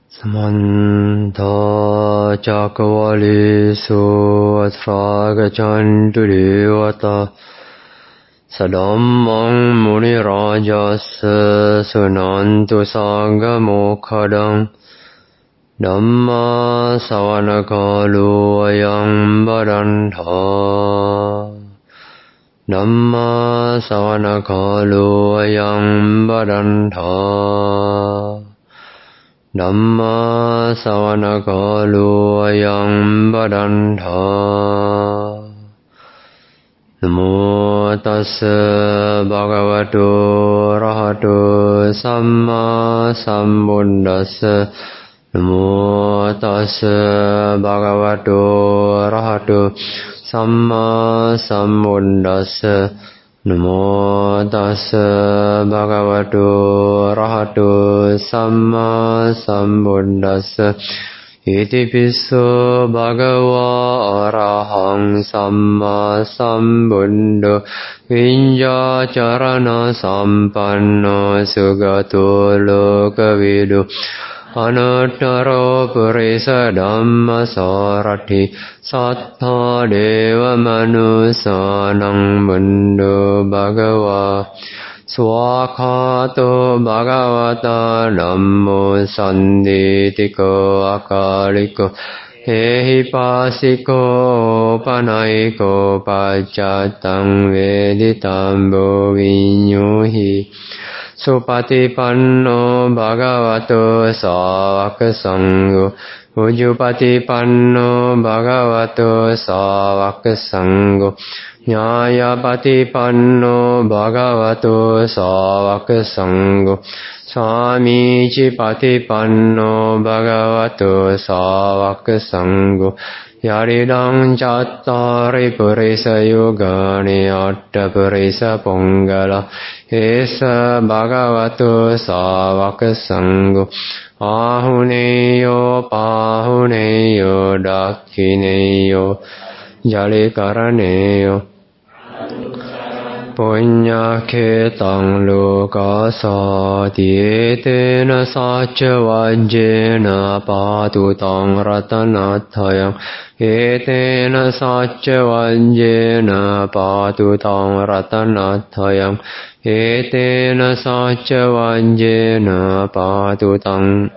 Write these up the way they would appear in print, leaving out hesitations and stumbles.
Samanta Cakkavalesu Atrā gacchantū devata Sadhammang Muni Rājassa Sunantu Sangha Mokkhadā Dhamma Savana Kālo Ayam Bhaddantā Dhamma Savana Kālo Ayam Bhaddantā Dhamma Savana Kālo Ayam Bhaddantā Namo tassa bhagavato arahato samma sambuddhassa Namo tassa bhagavato arahato samma sambuddhassa Namo tassa bhagavato arahato samma sambuddhassa Iti pisso bhagava arahang samma sambuddho Vinja charana sampanno sugato lokavidu Anuttaro purisa dhamma sarati Sattha deva manusanang buddho bhagava Swakhato bhagavata dhammo sanditiko akaliko Ehipasiko panaiko paccattang veditambo vinyuhi Supatipanno bhagavato sāvaka sangho Ujjupatipanno bhagavato sāvaka sangho Nyāyapatipanno bhagavato sāvaka sangho Samīcipatipanno bhagavato sāvaka sangho Yaridang cattari purisa yugani atta purisa ponggala Esa bhagavato sāvaka sangho Ahuneyo pahuneyo dakhineyo Jalikaraneyo Punya ketang lokasati etena sacca vajjena patutang ratanatthayang etena sacca vajjena patutang ratanatthayang etena sacca vajjena patutang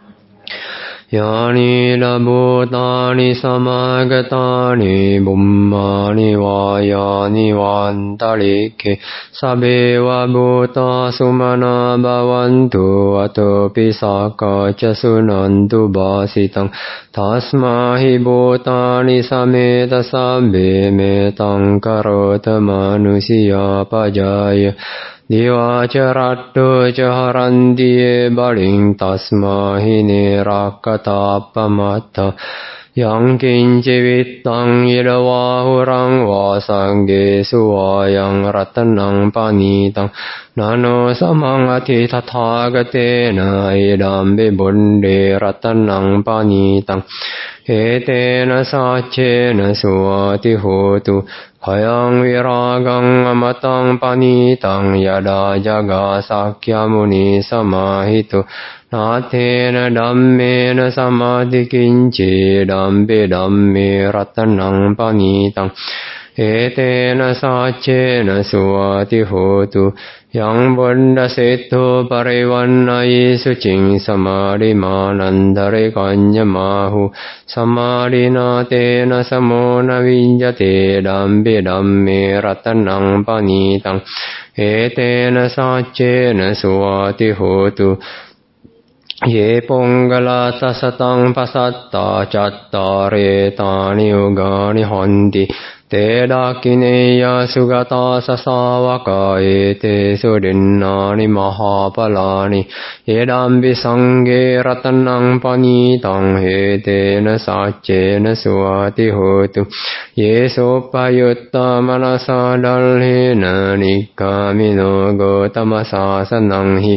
Yani labhutani samagatani bummani vayani vantalike sabeva bhuta sumana bhavantu atopi sakaca sunantu bhasitang tasmahi bhutani sameta sabbe metang karota manusiya pajaya Diwacaratto caharandiye baling tasmahi nirakatapamatta Yang kincivitang idavahurang vasangge suvayang ratanang panitang Nano samangati tathagatena idambi buddhe ratanang panitang Etena sacena suati hotu Hayang viragang amatang panitang yada jaga sakya muni samahito Natena dhammena samadhi kinci dambe dhamme ratanang panitang Etena sacena suati hotu Yang buddha setto parivannai sucing samadhi manandare kanya mahu Samadhi natena samona vinjate dambe dhamme ratanang panitang Etena sacena suati hotu Ye pongalata satang pasatta cattare tani ugani honti Te dakineya sugata sasavaka ete sudinnani mahapalani Edambi sanghe ratanang panitang etena sacena suati hotu Ye sopayutta manasa dalhena nikkamino gotama sasanang hi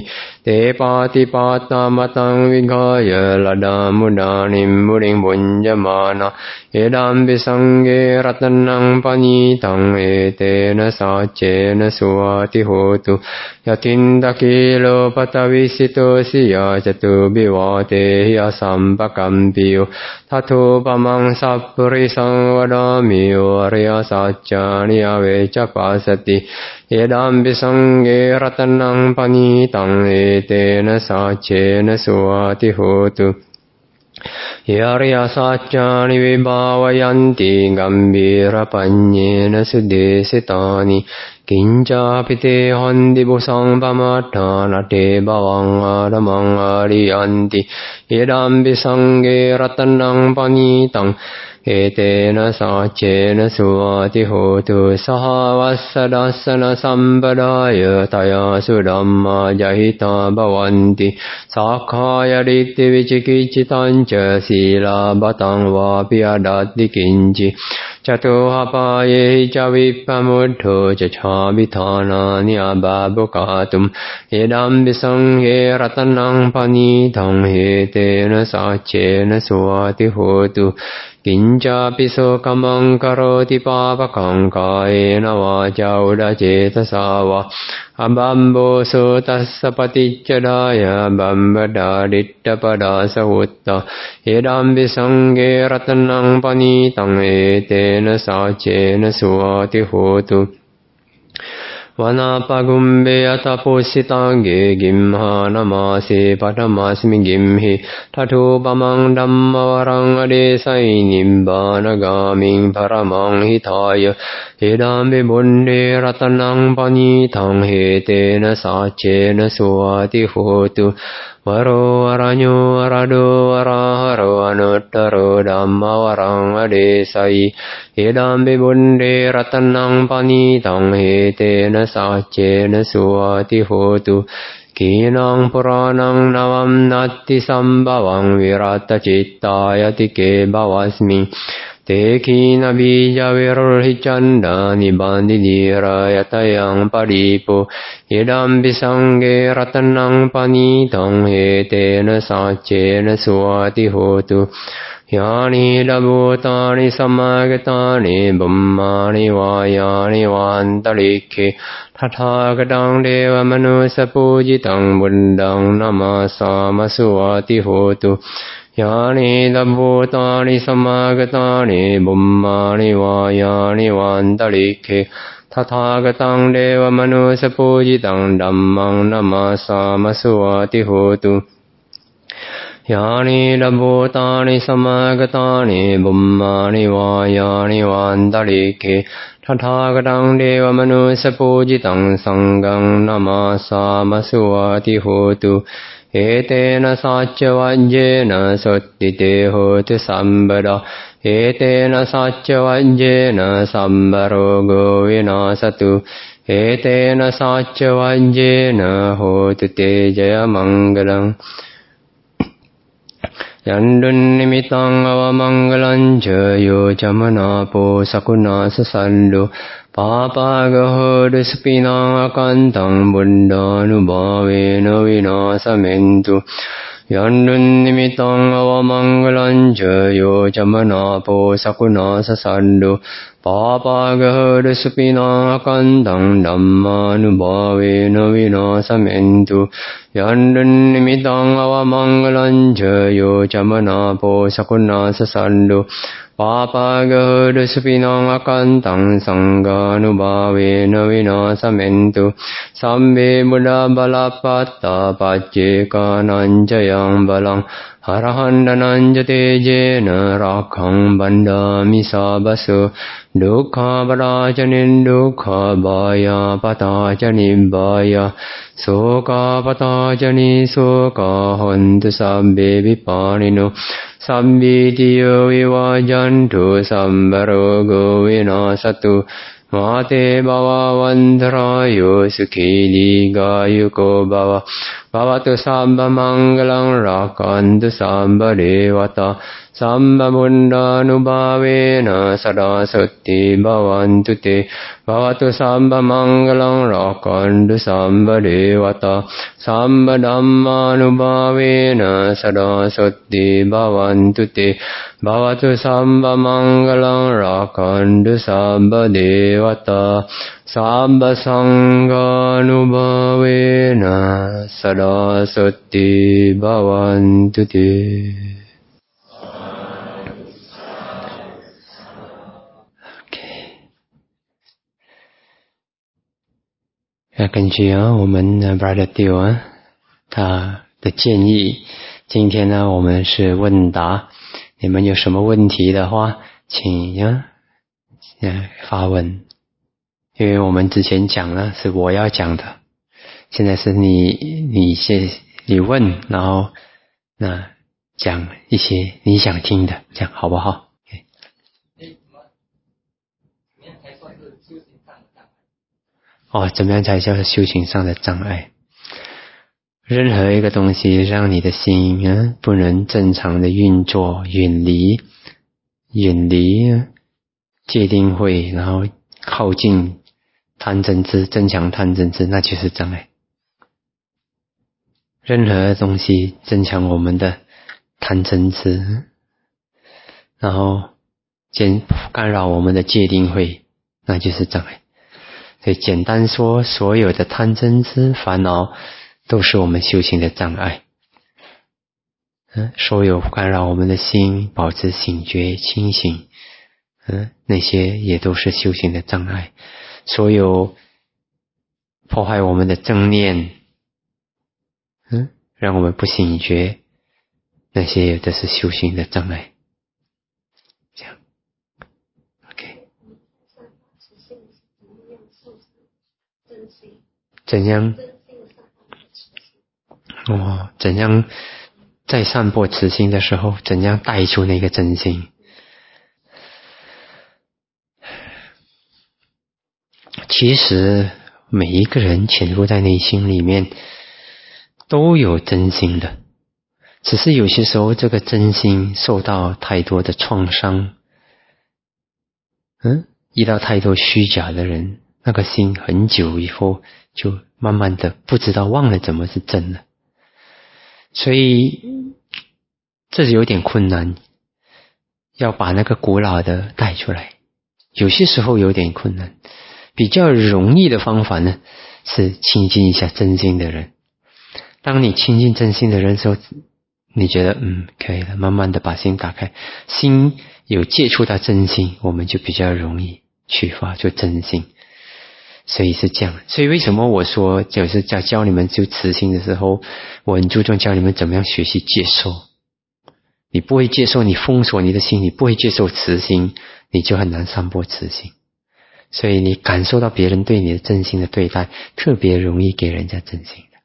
Te pati pata matang vigaya ladam mudanim muring bunjamana edam bisangge ratanang panitang etena sacena suati hotu yatindakilo patavisito siya jatu bivate yasampakampiyo tato pamang sappurisang vadamiyo arya sacchani aveca pasati edam bisangge ratanang panitang etena sacena suati hotu Yarya sacchani vibhavayanti gambhira panyena sudesitani kincapite handi busang pamatthana te bhavang adamang ariyanti edam bisangge ratanang panitang etena sacena suati hotu sahavassadasana sampadaya taya sudamma jahita bhavanti sakhaya ditti vicikiccitanca sila batang vapi adatti kinci catuhapaye ca vippamuddho ca chabithanani abhabukatum edam bisanghe ratanang panitang etena sacena suati hotu Kincapi sokamang karoti papakang kaena vaca udaceta wa abambo sotassa paticcadaya bambada ditta padasa hutta edam bisangge ratanang panitang etena sacena suati hotu Vanapagumbe atapositange gimha namase patamasmi gimhi tato pamang dhammavarang adesai nibbanagaming paramang hitaya edam vibunde ratanang panitang etena sacena suati hotu Varo aranyo arado araharo anuttaro dhammavarang adesai edam vibunde ratanang panitang etena sacena suati hotu Kinang puranang navam natti sambhavang virata cittaya tike bhavasmi Te kina bija virulhicanda nibandidira yatayang paripo edam bisangge ratanang panitang etena sacena suati hotu Yani dabhutani samagatani bummani vayani vantarikhe Tathagatang deva manusa pujitang buddhang namasama suati hotu Yani dabhutani samagatani bummani vayani vantarikhe Tathagatang deva manusa pujitang dhammang namasama suati hotu Yani dabhutani samagatani bummani vayani vantarikhe Tathagatang deva manusa pujitang sanghang namasama suati hotu Etena sacca vajjena sottite hotu sambada Etena sacca vajjena sambarogo vinasatu Etena sacca vajjena hotu te jaya mangalang Yandun nimitang avamangalang jayo jamanapo sakunasa sando Papagahodu spinang akantang buddhanubhavena vinasamentu Yandun nimitang avamangalang jayo jamanapo sakunasa sando Papagahodu spinang akantang dhammanubhavena vinasamentu Yandun nimitang avamangalang jayo jamanapo sakunasa sando Papagahodu spinang akantang sanghanubhavena vinasamentu Sambe buddha balapatta paccekanang jayang balang Arahandanang jatejena rakhang bandami sabaso Dukha parajanin dukha bhaya patajani bhaya Soka patajani soka hontu sabbe vipanino Sabbitiyo vivajantu sambarogo vinasatu Mate bhava vandarayo sukhi digayuko bhava Bhavatu Sambha Mangalam Rakantu Sambha Devata Sambha Buddhanubhavena Sada Sati Bhavantu Te Bhavatu Sambha Mangalam Rakantu Sambha Devata Sambha Dhammanubhavena Sada Sati Bhavantu Te Bhavatu Sambha Mangalam Rakantu Sambha Devata Sambha Sanghanubhavena Sada Sati Bhavantu Te.根据我们 Brother Dio 他的建议，今天呢我们是问答，你们有什么问题的话，请发问。因为我们之前讲了是我要讲的，现在是你问，然后讲一些你想听的，这样好不好？怎么样才叫修行上的障碍？任何一个东西让你的心不能正常的运作，远离戒定慧，然后靠近贪嗔痴，增强贪嗔痴，那就是障碍。任何东西增强我们的贪嗔痴，然后干扰我们的戒定慧，那就是障碍。所以简单说，所有的贪嗔痴烦恼都是我们修行的障碍。所有干扰我们的心保持醒觉清醒，那些也都是修行的障碍。所有破坏我们的正念，让我们不醒觉，那些也都是修行的障碍。这样 OK。 怎样怎样在散播慈心的时候，怎样带出那个真心？其实每一个人潜入在内心里面都有真心的，只是有些时候这个真心受到太多的创伤，遇到太多虚假的人，那个心很久以后就慢慢的不知道忘了怎么是真的，所以这是有点困难，要把那个古老的带出来，有些时候有点困难。比较容易的方法呢，是亲近一下真心的人。当你亲近真心的人的时候，你觉得可以了，慢慢的把心打开，心有接触到真心，我们就比较容易去发出真心。所以是这样，所以为什么我说就是教你们修慈心的时候，我很注重教你们怎么样学习接受。你不会接受，你封锁你的心，你不会接受慈心，你就很难散播慈心。所以你感受到别人对你的真心的对待，特别容易给人家真心的。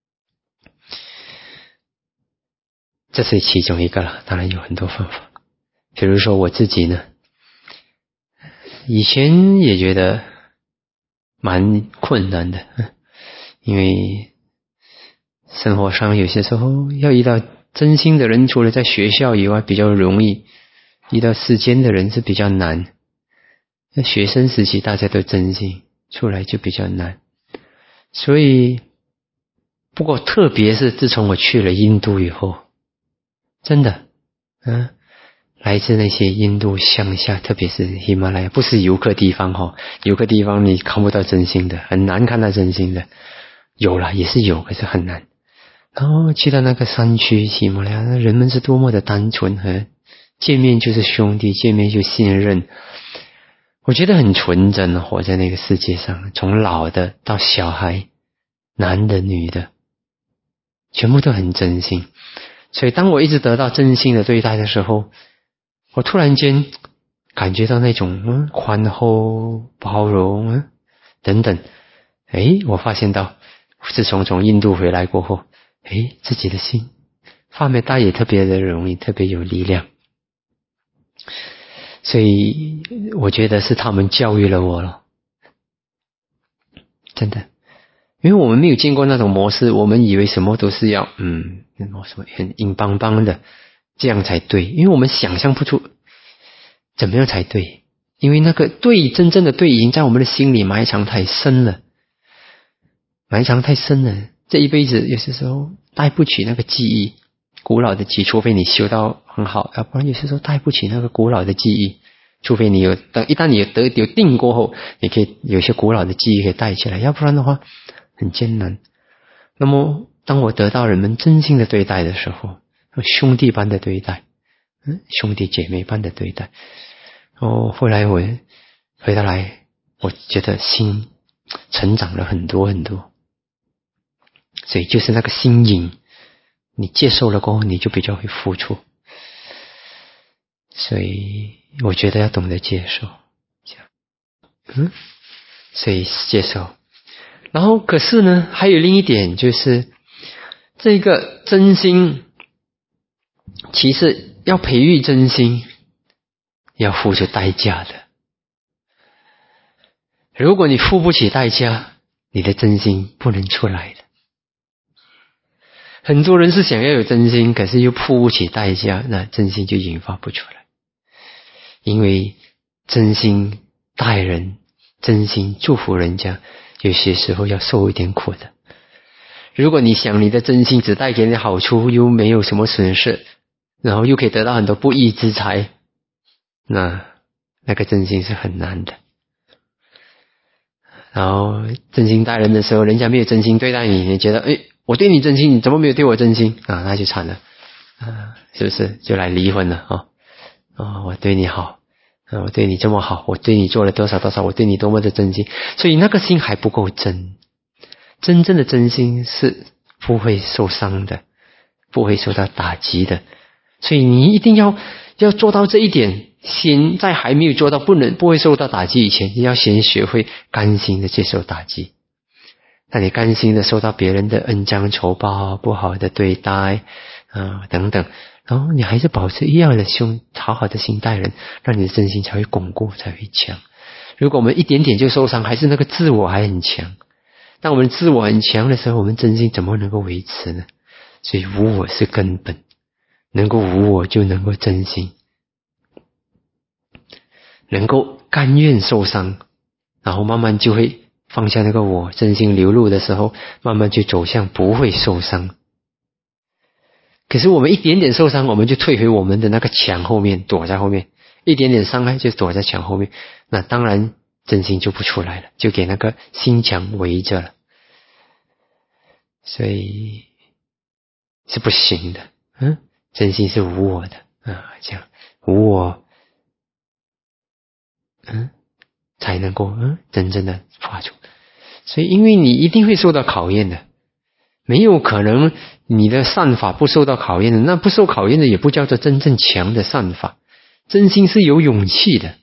这是其中一个了，当然有很多方法。比如说我自己呢，以前也觉得蛮困难的，因为生活上有些时候要遇到真心的人，除了在学校以外比较容易，遇到世间的人是比较难。学生时期大家都真心，出来就比较难。所以不过特别是自从我去了印度以后，真的来自那些印度乡下，特别是喜马拉雅，不是游客地方游客地方你看不到真心的，很难看到真心的。有了也是有，可是很难。然后去到那个山区喜马拉雅，人们是多么的单纯，和见面就是兄弟，见面就信任。我觉得很纯真，活在那个世界上，从老的到小孩，男的女的，全部都很真心。所以当我一直得到真心的对待的时候，我突然间感觉到那种宽厚包容等等。我发现到自从印度回来过后，自己的心发没大也特别的容易，特别有力量。所以我觉得是他们教育了我了，真的。 因为我们没有见过那种模式，我们以为什么都是要什么很硬邦邦的，这样才对。因为我们想象不出怎么样才对，因为那个对，真正的对已经在我们的心里埋藏太深了，这一辈子有些时候带不起那个记忆，古老的记忆，除非你修到很好，要不然有些时候带不起那个古老的记忆。除非你一旦你有定过后，你可以有些古老的记忆可以带起来，要不然的话很艰难。那么当我得到人们真心的对待的时候，兄弟般的对待，兄弟姐妹般的对待，后来我回到来，我觉得心成长了很多很多。所以就是那个心瘾，你接受了过后，你就比较会付出。所以我觉得要懂得接受，所以接受。然后可是呢，还有另一点就是这个真心，其实要培育真心要付出代价的。如果你付不起代价，你的真心不能出来的。很多人是想要有真心，可是又付不起代价，那真心就引发不出来。因为真心待人，真心祝福人家，有些时候要受一点苦的。如果你想你的真心只带给你好处，又没有什么损失，然后又可以得到很多不义之财，那个真心是很难的。然后真心待人的时候，人家没有真心对待你，你觉得我对你真心，你怎么没有对我真心啊？那就惨了是不是就来离婚了我对你好，我对你这么好，我对你做了多少多少，我对你多么的真心，所以那个心还不够真。真正的真心是不会受伤的，不会受到打击的。所以你一定要做到这一点，先在还没有做到不会受到打击以前，你要先学会甘心的接受打击。那你甘心的受到别人的恩将仇报，不好的对待等等，然后你还是保持一样的好好的心待人，让你的真心才会巩固，才会强。如果我们一点点就受伤，还是那个自我还很强，当我们自我很强的时候，我们真心怎么能够维持呢？所以无我是根本，能够无我就能够真心，能够甘愿受伤，然后慢慢就会放下那个我，真心流露的时候，慢慢就走向不会受伤。可是我们一点点受伤，我们就退回我们的那个墙后面，躲在后面，一点点伤害就躲在墙后面，那当然真心就不出来了，就给那个心墙围着了，所以是不行的。真心是无我的这样无我才能够真正的发出。所以因为你一定会受到考验的，没有可能你的善法不受到考验的，那不受考验的也不叫做真正强的善法。真心是有勇气的，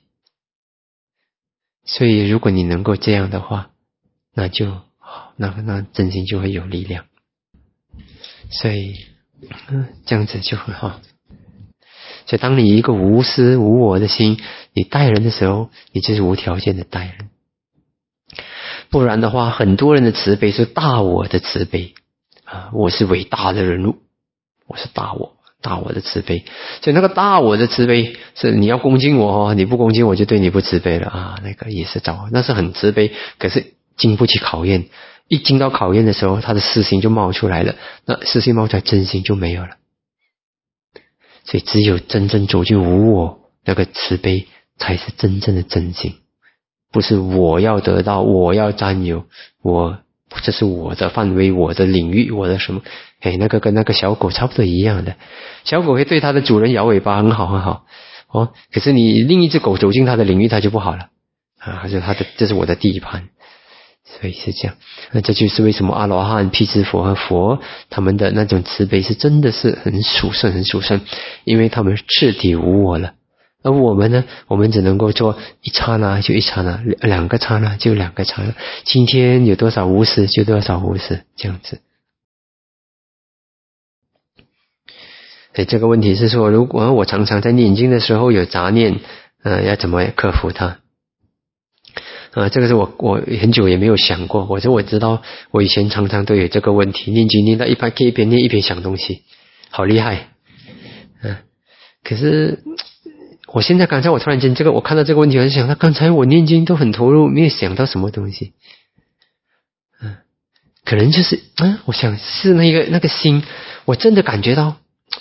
所以如果你能够这样的话，那就那真心就会有力量。所以这样子就很好。所以当你一个无私无我的心，你待人的时候，你就是无条件的待人。不然的话，很多人的慈悲是大我的慈悲我是伟大的人物，我是大我的慈悲。所以那个大我的慈悲是你要恭敬我你不恭敬我就对你不慈悲了那个也是那是很慈悲，可是经不起考验。一经到考验的时候，他的私心就冒出来了，那私心冒出来，真心就没有了。所以只有真正走进无我，那个慈悲才是真正的真心。不是我要得到，我要占有，这是我的范围，我的领域，我的什么那个跟那个小狗差不多一样的。小狗会对它的主人摇尾巴，很好很好可是你另一只狗走进它的领域，它就不好了这是我的地盘。所以是这样。那这就是为什么阿罗汉、辟支佛和佛他们的那种慈悲是真的是很殊胜很殊胜，因为他们彻底无我了。而我们呢，我们只能够做一刹那就一刹那，两个刹那就两个刹那，今天有多少无私就多少无私，这样子。所以这个问题是说，如果我常常在念经的时候有杂念要怎么克服它？ 这个是我很久也没有想过。我知道我以前常常都有这个问题，念经念到一半可以一边念一边想东西，好厉害。可是我现在刚才我突然间我看到这个问题，我就想到刚才我念经都很投入，没有想到什么东西。可能就是我想是那个心，我真的感觉到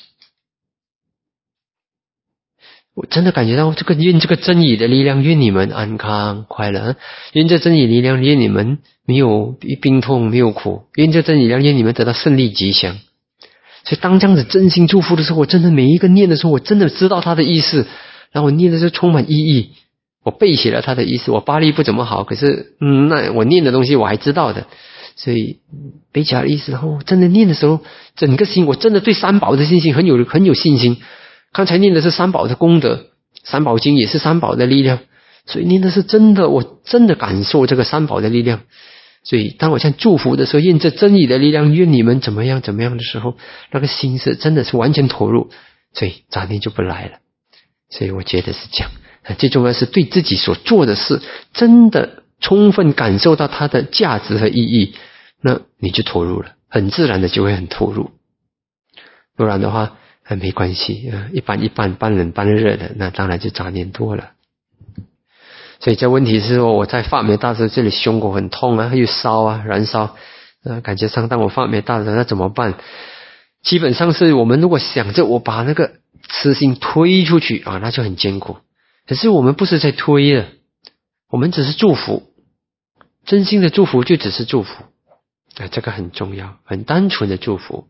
这个愿这个真理的力量，愿你们安康快乐，愿这真理力量，愿你们没有病痛没有苦，愿这真理力量，愿你们得到胜利吉祥。所以当这样子真心祝福的时候，我真的每一个念的时候，我真的知道它的意思，然后我念的时候充满意义，我背写了它的意思。我巴利不怎么好，可是那我念的东西我还知道的，所以背起来的意思，然后真的念的时候，整个心我真的对三宝的信心很有信心。刚才念的是三宝的功德，三宝经也是三宝的力量，所以念的是真的，我真的感受这个三宝的力量。所以当我像祝福的时候，愿这真理的力量，愿你们怎么样怎么样的时候，那个心是真的是完全投入，所以杂念就不来了。所以我觉得是这样，最重要是对自己所做的事真的充分感受到它的价值和意义，那你就投入了，很自然的就会很投入。不然的话没关系，一般半冷半热的，那当然就杂念多了。所以这问题是说，我在发霉大师这里胸口很痛又烧燃烧，感觉上当我发霉大师那怎么办？基本上是我们如果想着我把那个痴心推出去那就很艰苦。可是我们不是在推的，我们只是祝福，真心的祝福就只是祝福，这个很重要，很单纯的祝福。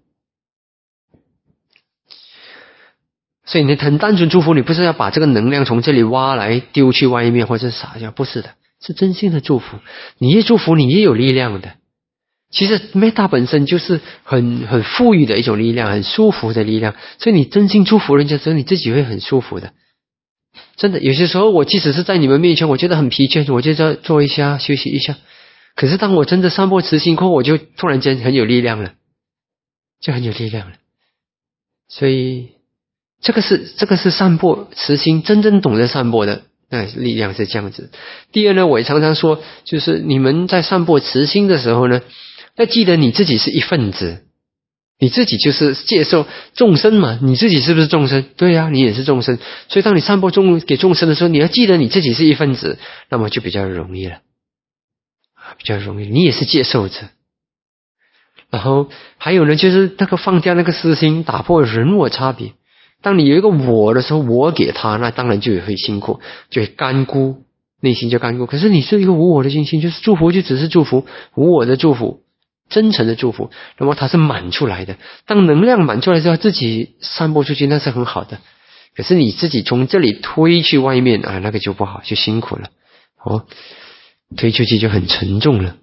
所以你很单纯祝福，你不是要把这个能量从这里挖来丢去外面或者撒下，不是的，是真心的祝福。你越祝福，你越有力量的。其实 Metta 本身就是很富裕的一种力量，很舒服的力量。所以你真心祝福人家之后，你自己会很舒服的。真的，有些时候我即使是在你们面前，我觉得很疲倦，我就在坐一下休息一下。可是当我真的散播慈心后，我就突然间很有力量了，就很有力量了。所以这个是散播慈心，真正懂得散播的力量是这样子。第二呢，我也常常说，就是你们在散播慈心的时候呢，要记得你自己是一份子，你自己就是接受众生嘛，你自己是不是众生？对啊，你也是众生。所以当你散播给众生的时候，你要记得你自己是一份子，那么就比较容易了，比较容易，你也是接受者。然后还有呢，就是那个放掉那个私心，打破人我差别。当你有一个我的时候，我给他，那当然就会辛苦，就会干枯，内心就干枯。可是你是一个无我的心性，就是祝福就只是祝福，无我的祝福，真诚的祝福，那么它是满出来的。当能量满出来之后，自己散播出去，那是很好的。可是你自己从这里推去外面那个就不好，就辛苦了推出去就很沉重了。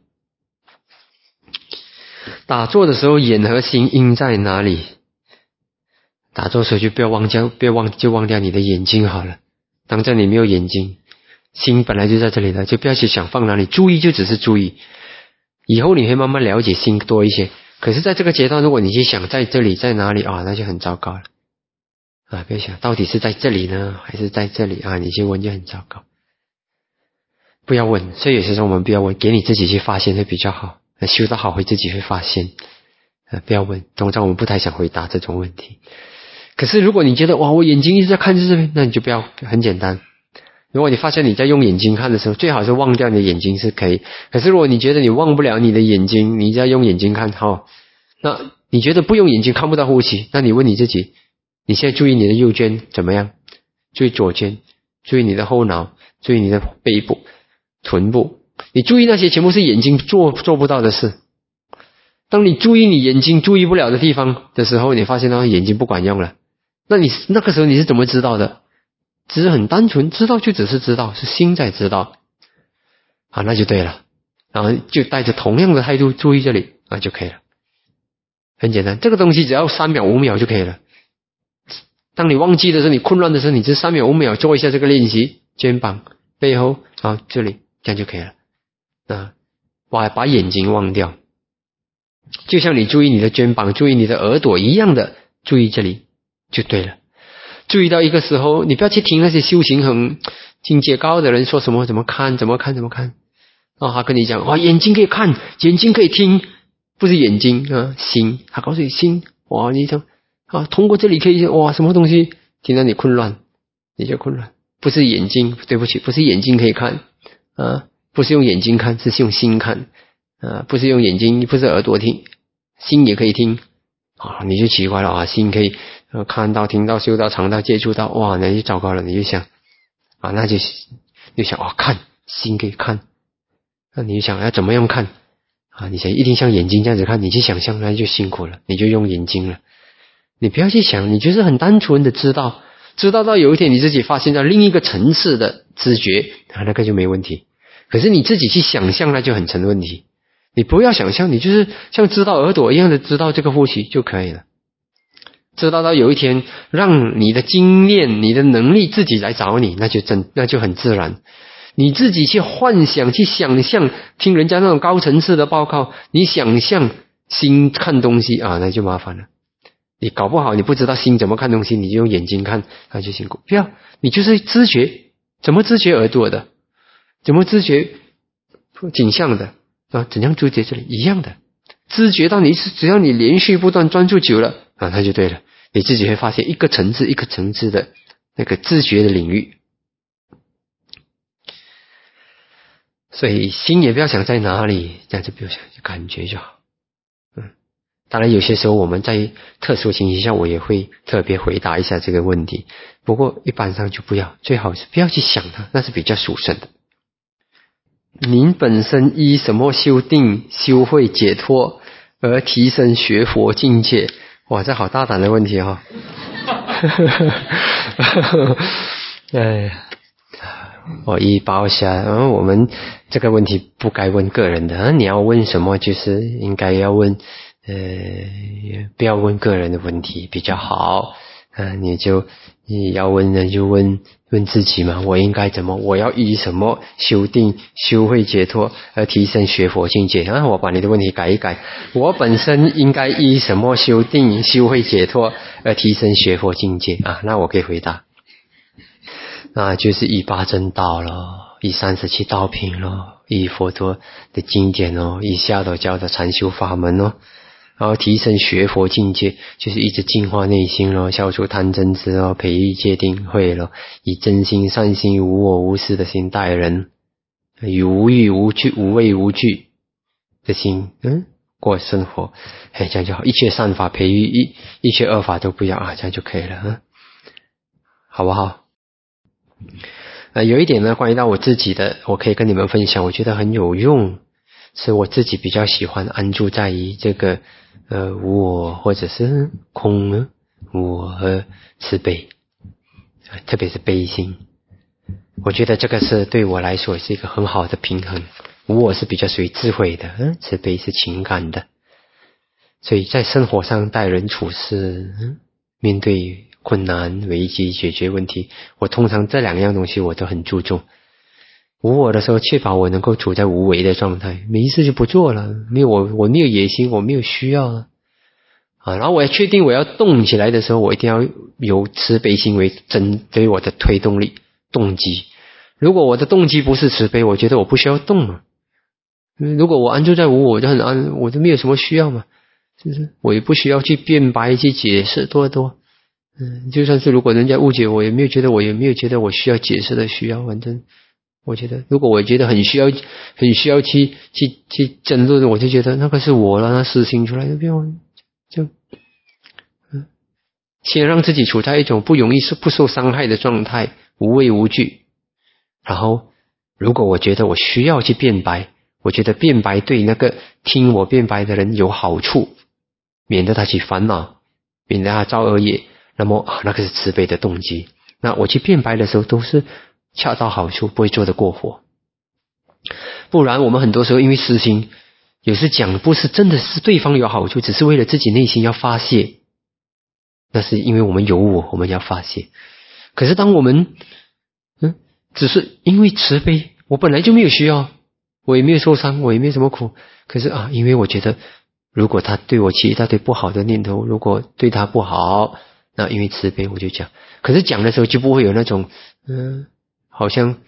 打坐的时候，眼和心应在哪里？打坐的时候就不要忘掉你的眼睛好了。当这里没有眼睛，心本来就在这里的，就不要去想放哪里，注意就只是注意。以后你会慢慢了解心多一些。可是在这个阶段，如果你去想在这里在哪里那就很糟糕了不要想到底是在这里呢还是在这里你去问就很糟糕。不要问，所以有些时候我们不要问，给你自己去发现会比较好。修得好会自己会发现不要问，通常我们不太想回答这种问题。可是如果你觉得我眼睛一直在看这边，那你就不要，很简单。如果你发现你在用眼睛看的时候，最好是忘掉你的眼睛是可以。可是如果你觉得你忘不了你的眼睛，你在用眼睛看那你觉得不用眼睛看不到呼吸，那你问你自己，你现在注意你的右肩怎么样？注意左肩，注意你的后脑，注意你的背部、臀部，你注意那些全部是眼睛做不到的事。当你注意你眼睛注意不了的地方的时候，你发现眼睛不管用了，那你那个时候你是怎么知道的？只是很单纯，知道就只是知道，是心在知道那就对了。然后就带着同样的态度注意这里就可以了，很简单。这个东西只要3秒5秒就可以了。当你忘记的时候，你困乱的时候，你这3秒5秒做一下这个练习，肩膀、背后这里，这样就可以了把眼睛忘掉，就像你注意你的肩膀，注意你的耳朵一样的，注意这里就对了。注意到一个时候，你不要去听那些修行很境界高的人说什么怎么看， 他跟你讲哇，眼睛可以看，眼睛可以听，不是眼睛啊，心。他告诉你心，哇，你想通过这里可以哇，什么东西听到你混乱，你就混乱。不是眼睛，对不起，不是眼睛可以看不是用眼睛看，是用心看不是用眼睛，不是耳朵听，心也可以听你就奇怪了心可以看到、听到、嗅到、尝到、接触到，哇，那就糟糕了，你就想那就想看，心可以看，那你就想要怎么样看你想一定像眼睛这样子看，你去想象那就辛苦了，你就用眼睛了。你不要去想，你就是很单纯的知道到有一天你自己发现到另一个层次的知觉那个就没问题。可是你自己去想象那就很成问题。你不要想象，你就是像知道耳朵一样的知道这个呼吸就可以了。知道到有一天让你的经验、你的能力自己来找你，那就很自然。你自己去幻想、去想象，听人家那种高层次的报告，你想象心看东西那就麻烦了。你搞不好你不知道心怎么看东西，你就用眼睛看，那就辛苦。不要，你就是知觉，怎么知觉耳朵的，怎么知觉景象的怎样知觉这里一样的，知觉到你只要你连续不断专注久了那就对了，你自己会发现一个层次一个层次的那个知觉的领域。所以心也不要想在哪里，这样就不要想，就感觉就好。当然有些时候我们在特殊情形下我也会特别回答一下这个问题，不过一般上就不要，最好是不要去想它，那是比较殊胜的。您本身依什么修定修慧解脱而提升学佛境界？哇，这好大胆的问题我一包下我们这个问题不该问个人的你要问什么就是应该要问不要问个人的问题比较好你要问呢就问自己嘛，我应该怎么，我要依什么修定修慧解脱而提升学佛境界我把你的问题改一改，我本身应该依什么修定修慧解脱而提升学佛境界那我可以回答就是依八正道咯，依37道品咯，依佛陀的经典依夏斗教的禅修法门然后提升学佛境界，就是一直净化内心咯，消除贪嗔痴培育戒定慧咯，以真心善心无我无私的心待人，以无欲无惧无畏无惧的心过生活这样就好，一切善法培育一切恶法都不要这样就可以了好不好？有一点呢，关于到我自己的，我可以跟你们分享，我觉得很有用，是我自己比较喜欢安住在于这个无我或者是空无我和慈悲特别是悲心，我觉得这个是对我来说是一个很好的平衡。无我是比较属于智慧的慈悲是情感的，所以在生活上待人处事面对困难危机解决问题，我通常这两样东西我都很注重。无我的时候确保我能够处在无为的状态，没事就不做了，我没有野心，我没有需要了然后我要确定我要动起来的时候，我一定要有慈悲心为对我的推动力动机。如果我的动机不是慈悲，我觉得我不需要动嘛。如果我安住在无我，我就很安，我就没有什么需要嘛，是不是？我也不需要去辩白去解释多就算是如果人家误解我，也没有觉得我需要解释的需要。反正我觉得如果我觉得很需要去争论，我就觉得那个是我让他实行出来的，就先让自己处在一种不受伤害的状态，无畏无惧。然后如果我觉得我需要去辩白，我觉得辩白对那个听我辩白的人有好处，免得他去烦恼，免得他造恶业，那么那个是慈悲的动机。那我去辩白的时候都是恰到好处，不会做得过火。不然我们很多时候因为私心，有时讲不是真的是对方有好处，只是为了自己内心要发泄，那是因为我们有我们要发泄。可是当我们只是因为慈悲，我本来就没有需要，我也没有受伤，我也没有什么苦，可是因为我觉得如果他对我起一大堆不好的念头，如果对他不好，那因为慈悲我就讲。可是讲的时候就不会有那种好像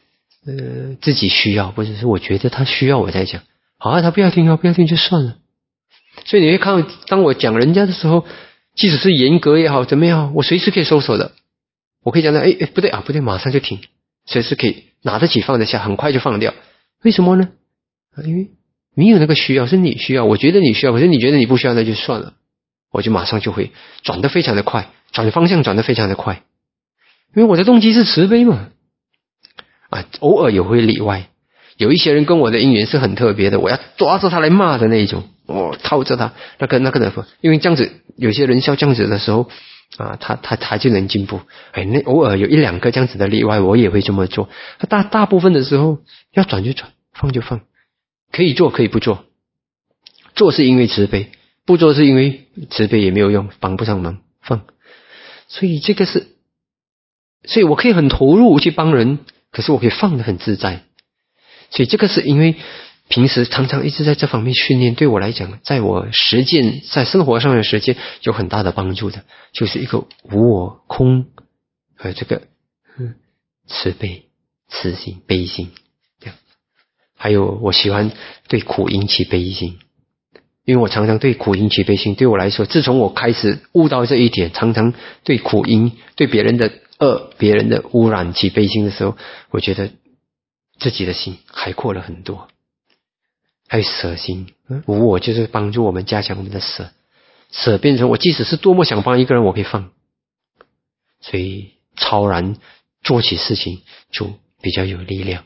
自己需要，或者是我觉得他需要我在讲，好啊，他不要听啊，不要听就算了。所以你会看，当我讲人家的时候，即使是严格也好，怎么样，我随时可以收手的。我可以讲的，不对啊，不对，马上就停，随时可以拿得起放得下，很快就放掉。为什么呢？因为没有那个需要，是你需要，我觉得你需要，可是你觉得你不需要，那就算了。我就马上就会转得非常的快，转方向转得非常的快，因为我的动机是慈悲嘛。偶尔也会例外，有一些人跟我的因缘是很特别的，我要抓着他来骂的那一种，我套着他，那个的，因为这样子，有些人像这样子的时候他就能进步。那偶尔有一两个这样子的例外，我也会这么做。大部分的时候要转就转，放就放，可以做可以不做，做是因为慈悲，不做是因为慈悲也没有用，帮不上忙，放。所以这个是，所以我可以很投入去帮人，可是我可以放得很自在。所以这个是因为平时常常一直在这方面训练，对我来讲，在我实践在生活上的实践有很大的帮助的，就是一个无我空和这个慈悲、慈心、悲心这样。还有我喜欢对苦引起悲心，因为我常常对苦引起悲心，对我来说，自从我开始悟到这一点，常常对苦因、对别人的恶、别人的污染起悲心的时候，我觉得自己的心海阔了很多。还有舍心，无我就是帮助我们加强我们的舍，舍变成我即使是多么想帮一个人，我可以放，所以超然做起事情就比较有力量。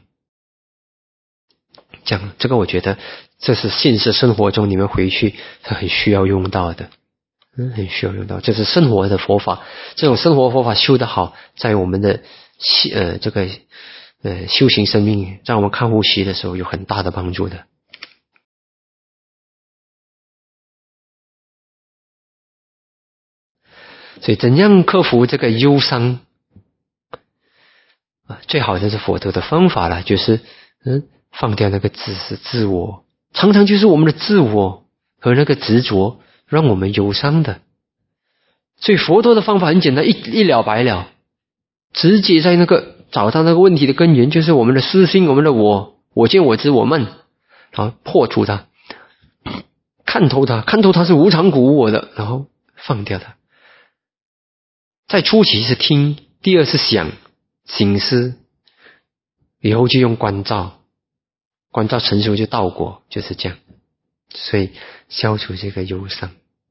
这个我觉得这是现实生活中你们回去是很需要用到的，很需要用到，这是生活的佛法。这种生活佛法修得好，在我们的修行生命，在我们看呼吸的时候有很大的帮助的。所以怎样克服这个忧伤最好的是佛陀的方法了，就是放掉那个自我，常常就是我们的自我和那个执着让我们忧伤的。所以佛陀的方法很简单，一了百了，直接在找到那个问题的根源，就是我们的私心，我们的我见我执我慢，然后破除它，看透它是无常苦无我的，然后放掉它。在初期是听，第二是想省思，以后就用关照成熟就道果，就是这样。所以消除这个忧伤，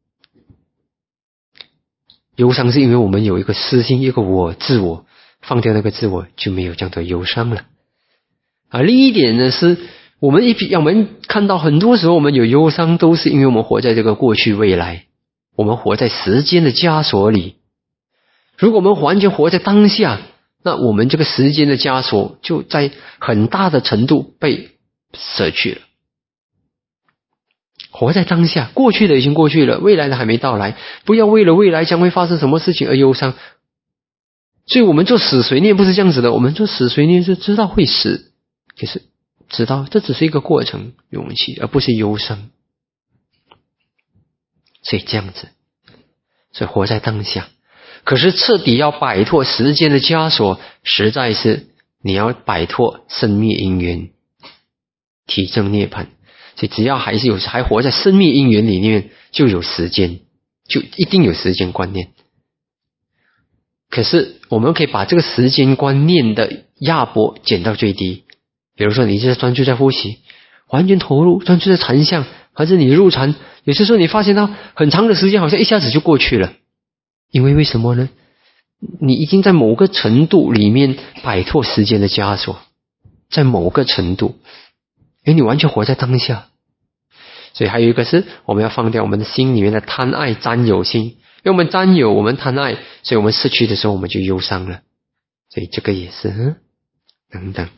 忧伤是因为我们有一个私心，一个自我，放掉那个自我就没有这样的忧伤了。另一点呢是我们看到很多时候我们有忧伤，都是因为我们活在这个过去未来，我们活在时间的枷锁里。如果我们完全活在当下，那我们这个时间的枷锁就在很大的程度被舍去了。活在当下，过去的已经过去了，未来的还没到来，不要为了未来将会发生什么事情而忧伤。所以我们做死随念不是这样子的，我们做死随念是知道会死，可是知道这只是一个过程，勇气，而不是忧伤。所以这样子，所以活在当下。可是彻底要摆脱时间的枷锁，实在是你要摆脱生灭因缘，体证涅槃。所以只要还活在生灭因缘里面，就有时间，就一定有时间观念。可是我们可以把这个时间观念的压迫减到最低。比如说你就是专注在呼吸，完全投入，专注在禅相，还是你入禅，有些时候你发现到很长的时间好像一下子就过去了。因为什么呢？你已经在某个程度里面摆脱时间的枷锁，在某个程度，因为你完全活在当下。所以还有一个是我们要放掉我们的心里面的贪爱占有心，因为我们占有，我们贪爱，所以我们失去的时候我们就忧伤了。所以这个也是等等。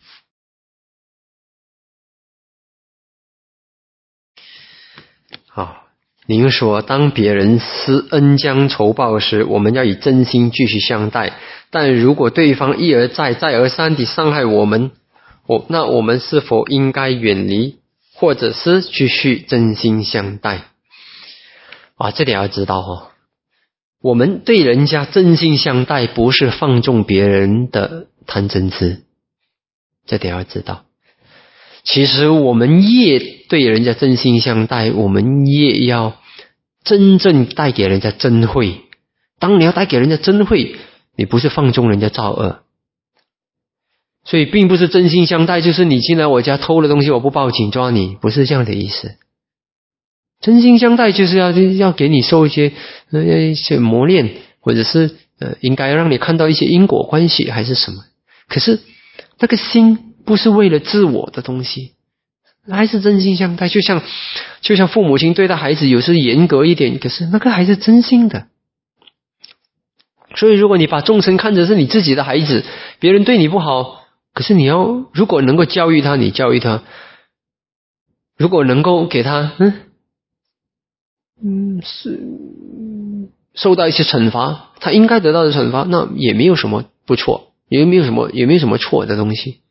好，您说当别人施恩将仇报时，我们要以真心继续相待，但如果对方一而再再而三地伤害我们，那我们是否应该远离，或者是继续真心相待？这里要知道我们对人家真心相待，不是放纵别人的贪嗔痴， 这点要知道。其实我们越对人家真心相待，我们越要真正带给人家真慧。当你要带给人家真慧，你不是放纵人家造恶。所以并不是真心相待就是你进来我家偷了东西我不报警抓你，不是这样的意思。真心相待就是要给你受一些磨练，或者是应该让你看到一些因果关系还是什么。可是那个心不是为了自我的东西，还是真心相待。就像父母亲对待孩子有时严格一点，可是那个还是真心的。所以如果你把众生看成是你自己的孩子，别人对你不好，可是你要如果能够教育他，你教育他，如果能够给他是受到一些惩罚，他应该得到的惩罚，那也没有什么不错，也没有什么错的东西。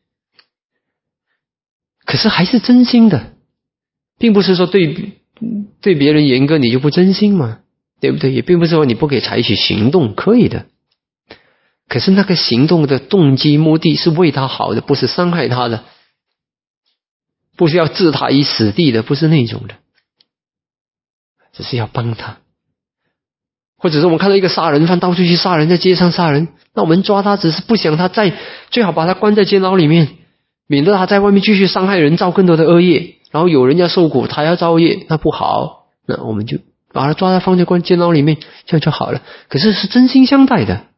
可是还是真心的，并不是说对别人严格你就不真心嘛，对不对？也并不是说你不可以采取行动，可以的。可是那个行动的动机目的是为他好的，不是伤害他的，不是要置他于死地的，不是那种的，只是要帮他。或者是我们看到一个杀人犯到处去杀人，在街上杀人，那我们抓他只是不想他最好把他关在监牢里面，免得他在外面继续伤害人，造更多的恶业，然后有人要受苦，他要造业，那不好，那我们就把他抓他放在监牢里面，这样就好了。可是是真心相待的，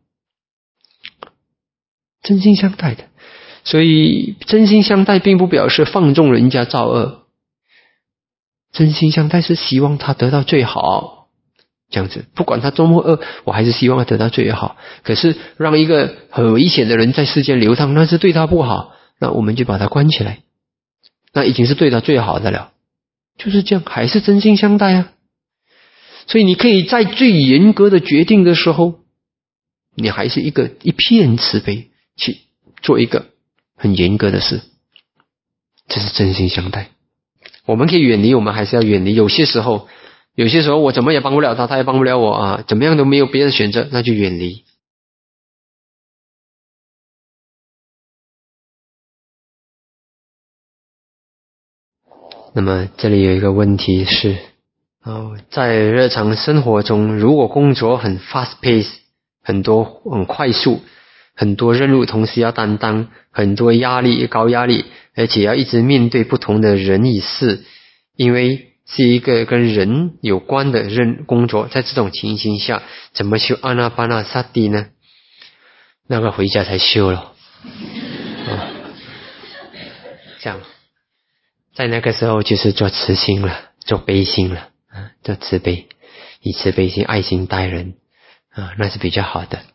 真心相待的。所以真心相待并不表示放纵人家造恶，真心相待是希望他得到最好，这样子，不管他多么恶，我还是希望他得到最好。可是让一个很危险的人在世间流淌，那是对他不好，那我们就把他关起来，那已经是对他最好的了，就是这样，还是真心相待啊。所以你可以在最严格的决定的时候，你还是一片慈悲去做一个很严格的事，这是真心相待。我们可以远离，我们还是要远离。有些时候我怎么也帮不了他，他也帮不了我啊，怎么样都没有别的选择，那就远离。那么这里有一个问题是在日常生活中，如果工作很 fast pace， 很快速，很多任务同时要担当，很多高压力，而且要一直面对不同的人与事，因为是一个跟人有关的工作，在这种情形下怎么修阿那巴那萨蒂呢？那个回家才修了这样在那个时候就是做慈心了，做悲心了，做慈悲，以慈悲心爱心待人那是比较好的。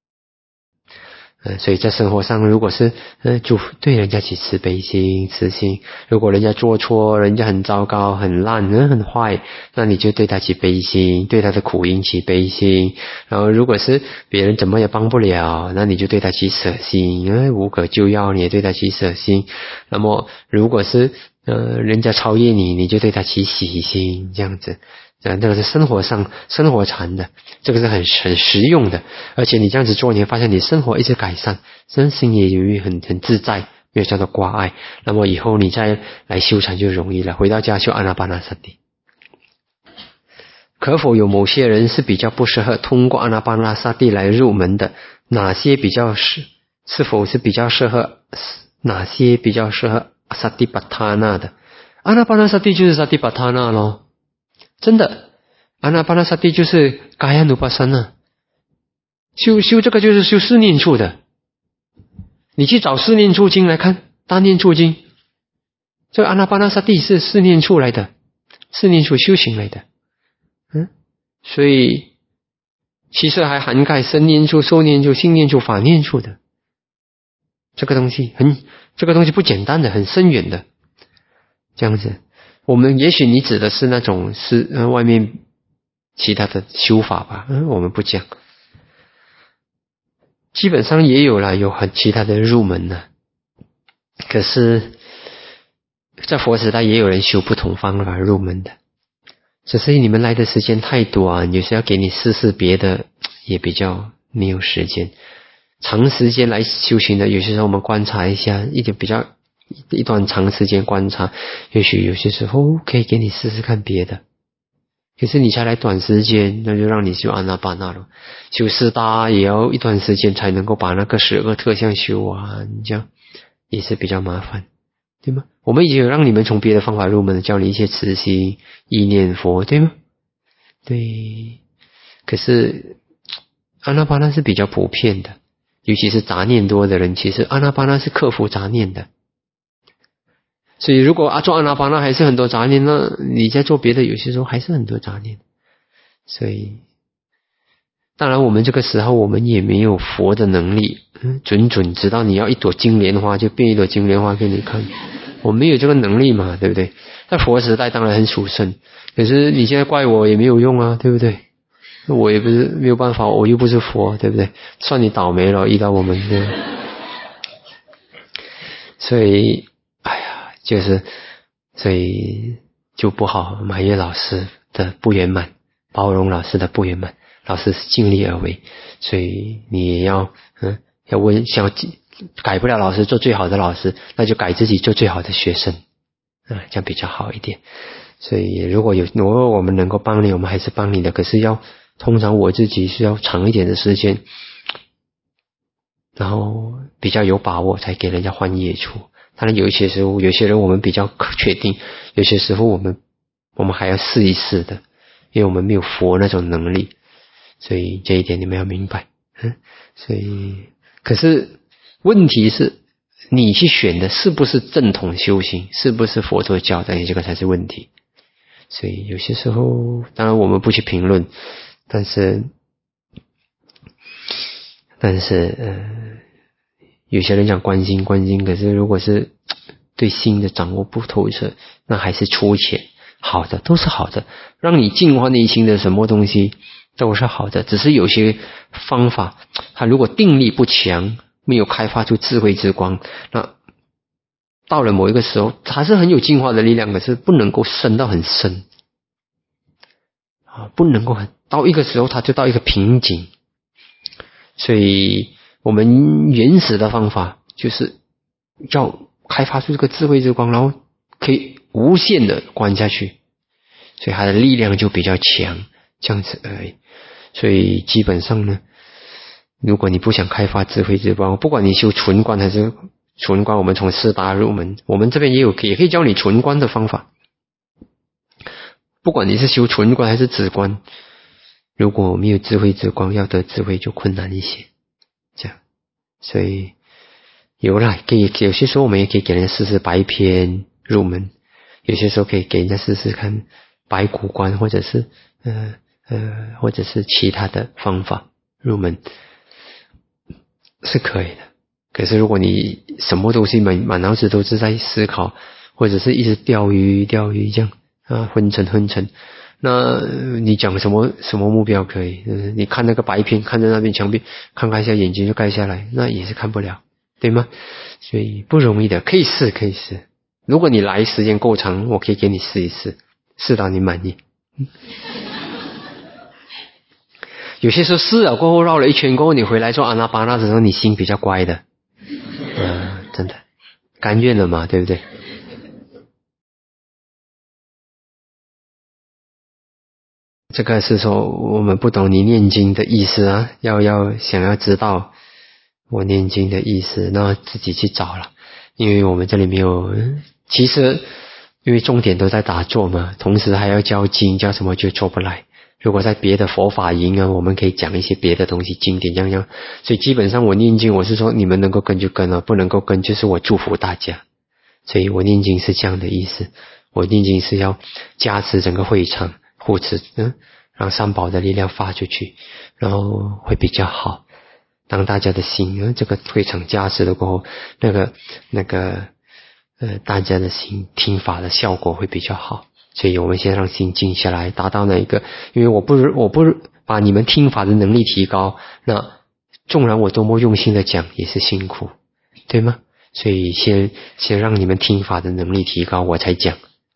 所以在生活上，如果是就对人家起慈悲心、慈心，如果人家做错，人家很糟糕、很烂、很坏，那你就对他起悲心，对他的苦因起悲心。然后如果是别人怎么也帮不了，那你就对他起舍心，无可救药，你也对他起舍心。那么如果是人家超越你，你就对他起喜心，这样子。这个是生活禅的，这个是很实用的，而且你这样子做，你会发现你生活一直改善，身心也有很自在，没有叫做挂碍。那么以后你再来修禅就容易了，回到家修阿那巴那萨蒂。可否有某些人是比较不适合通过阿那巴那萨蒂来入门的？哪些比较是否是比较适合？哪些比较适合萨蒂巴塔那的？阿那巴那萨蒂就是萨蒂巴塔那咯。真的，阿那巴那萨蒂就是嘎亚努巴山啊，修这个就是修四念处的。你去找四念处经来看，大念处经，这个阿那巴那萨蒂是四念处来的，四念处修行来的。所以其实还涵盖身念处、受念处、心念处、法念处的。这个东西不简单的，很深远的，这样子。我们也许你指的是那种外面其他的修法吧，我们不讲。基本上也有了，有很其他的入门呢。可是在佛时代也有人修不同方法入门的，只是你们来的时间太多啊，有时要给你试别的也比较没有时间。 长时间来修行的，有些时候我们观察一下，一段长时间观察，也许有些时候可以给你试试看别的。可是你才来短时间，那就让你修阿那巴那了。修四大也要一段时间才能够把那个12个特相修完，这样也是比较麻烦，对吗？我们已经有让你们从别的方法入门的，教你一些慈心、意念佛，对吗？对。可是阿那巴那是比较普遍的，尤其是杂念多的人，其实阿那巴那是克服杂念的。所以如果做阿那巴那还是很多杂念，那你在做别的有些时候还是很多杂念。所以当然我们这个时候我们也没有佛的能力，准知道你要一朵金莲花就变一朵金莲花给你看，我们没有这个能力嘛，对不对？在佛时代当然很殊胜，可是你现在怪我也没有用啊，对不对？我也不是没有办法，我又不是佛，对不对？算你倒霉了，遇到我们这样。所以所以就不好埋怨老师的不圆满，包容老师的不圆满。老师是尽力而为，所以你也要想改不了老师做最好的老师，那就改自己做最好的学生，这样比较好一点。所以如果我们能够帮你，我们还是帮你的。可是通常我自己是要长一点的时间，然后比较有把握才给人家换业出。当然有一些时候，有些人我们比较确定，有些时候我们还要试一试的，因为我们没有佛那种能力，所以这一点你们要明白。所以可是问题是你去选的是不是正统修行，是不是佛陀教的，这个才是问题。所以有些时候当然我们不去评论，但是有些人讲关心，可是如果是对心的掌握不透彻，那还是粗浅。好的都是好的，让你净化内心的什么东西都是好的，只是有些方法它如果定力不强，没有开发出智慧之光，那到了某一个时候它是很有净化的力量，可是不能够深到很深不能够到一个时候它就到一个瓶颈。所以我们原始的方法就是要开发出这个智慧之光，然后可以无限的观下去，所以它的力量就比较强，这样子而已。所以基本上呢，如果你不想开发智慧之光，不管你修纯观还是纯观，我们从四大入门，我们这边也可以教你纯观的方法。不管你是修纯观还是止观，如果没有智慧之光，要得智慧就困难一些，这样。所以有些时候我们也可以给人家试试白篇入门，有些时候可以给人家试试看白骨观，或者是其他的方法入门是可以的。可是如果你什么东西满脑子都是在思考，或者是一直钓鱼这样昏沉，那你讲什么目标可以？你看那个白片，看着那边墙壁，看一下眼睛就盖下来，那也是看不了，对吗？所以不容易的，可以试。如果你来时间够长，我可以给你试一试，试到你满意。有些时候试了过后，绕了一圈过后，你回来做阿那巴那的时候，你心比较乖的，真的甘愿了嘛，对不对？这个是说我们不懂你念经的意思啊，想要知道我念经的意思，那自己去找了。因为我们这里没有，其实因为重点都在打坐嘛，同时还要教经教什么就做不来。如果在别的佛法营我们可以讲一些别的东西，经典这样。所以基本上我念经，我是说你们能够跟就跟了，不能够跟就是我祝福大家。所以我念经是这样的意思，我念经是要加持整个会场，护持让三宝的力量发出去，然后会比较好。当大家的心这个会场加持了过后，大家的心听法的效果会比较好。所以我们先让心静下来，达到那一个，因为我不把你们听法的能力提高，那纵然我多么用心的讲也是辛苦，对吗？所以先让你们听法的能力提高，我才讲，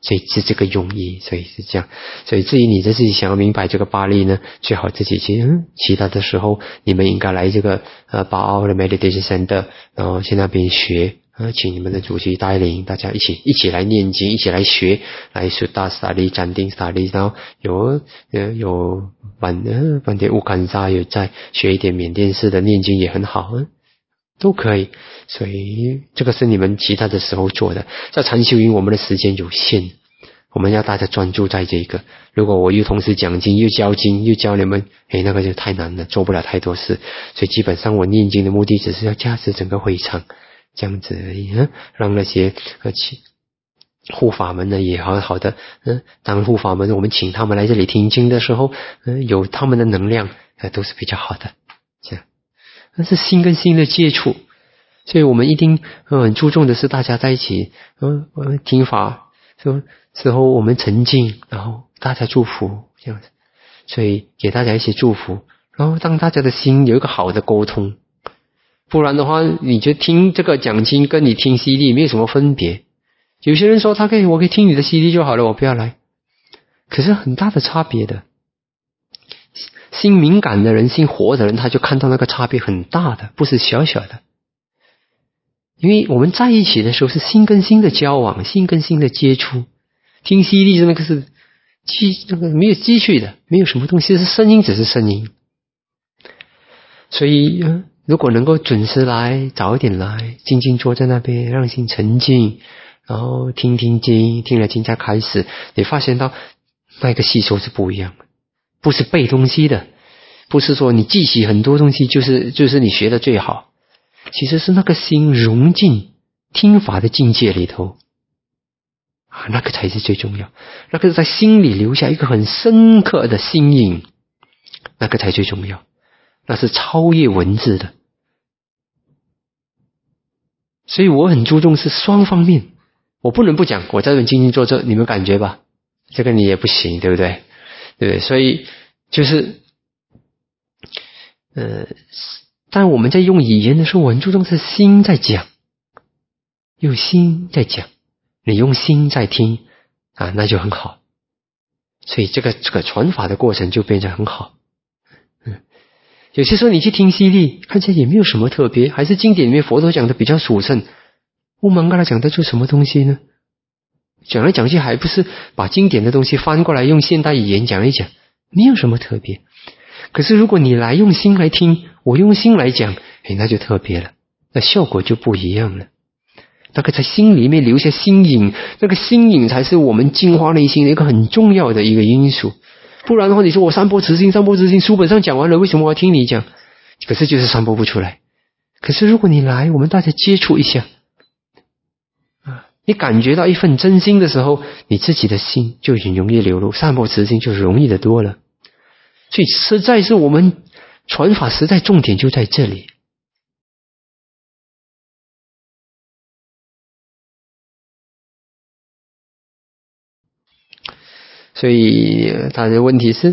所以是这个用意，所以是这样。所以至于你自己想要明白这个巴利呢，最好自己去其他的时候你们应该来这个巴奥的 Meditation Center， 然后去那边学请你们的主席带领大家一起来念经，一起来学，来Sutta Study、禅定 Study， 然后有梵蒂乌坎萨有在学一点缅甸式的念经也很好都可以。所以这个是你们其他的时候做的。在禅修营我们的时间有限，我们要大家专注在这个。如果我又同时讲经又教经又教你们，那个就太难了，做不了太多事。所以基本上我念经的目的只是要加持整个会场这样子而已让那些护法们呢也好的当护法们我们请他们来这里听经的时候有他们的能量都是比较好的。这样那是心跟心的接触，所以我们一定很注重的是大家在一起听法时候我们沉静，然后大家祝福这样子，所以给大家一些祝福，然后让大家的心有一个好的沟通。不然的话你就听这个讲经跟你听 CD 没有什么分别。有些人说我可以听你的 CD 就好了，我不要来，可是很大的差别的。心敏感的人心活的人他就看到那个差别很大的，不是小小的。因为我们在一起的时候是心跟心的交往，心跟心的接触。听 CD 那个是那个没有积蓄的，没有什么东西，是声音，只是声音。所以如果能够准时来，早一点来，静静坐在那边，让心沉静，然后听经，听了经再开始，你发现到那个吸收是不一样的，不是背东西的，不是说你记起很多东西就是你学的最好，其实是那个心融进听法的境界里头那个才是最重要，那个在心里留下一个很深刻的心印，那个才最重要，那是超越文字的。所以我很注重是双方面，我不能不讲，我在这静静坐着，你们感觉吧，这个你也不行，对不对？对不对？所以就是但我们在用语言的时候，我很注重是心在讲，用心在讲，你用心在听那就很好。所以这个传法的过程就变得很好。有些时候你去听CD，看起来也没有什么特别，还是经典里面佛陀讲的比较殊胜。乌芒嘎拉讲的是什么东西呢？讲来讲去还不是把经典的东西翻过来用现代语言讲一讲，没有什么特别。可是如果你来用心来听，我用心来讲，那就特别了，那效果就不一样了。那个在心里面留下心影，那个心影才是我们净化内心的一个很重要的一个因素。不然的话你说我三波持心书本上讲完了，为什么我要听你讲？可是就是三波不出来。可是如果你来我们大家接触一下你感觉到一份真心的时候，你自己的心就很容易流露，三波持心就容易的多了。所以实在是我们传法实在重点就在这里。所以他的问题是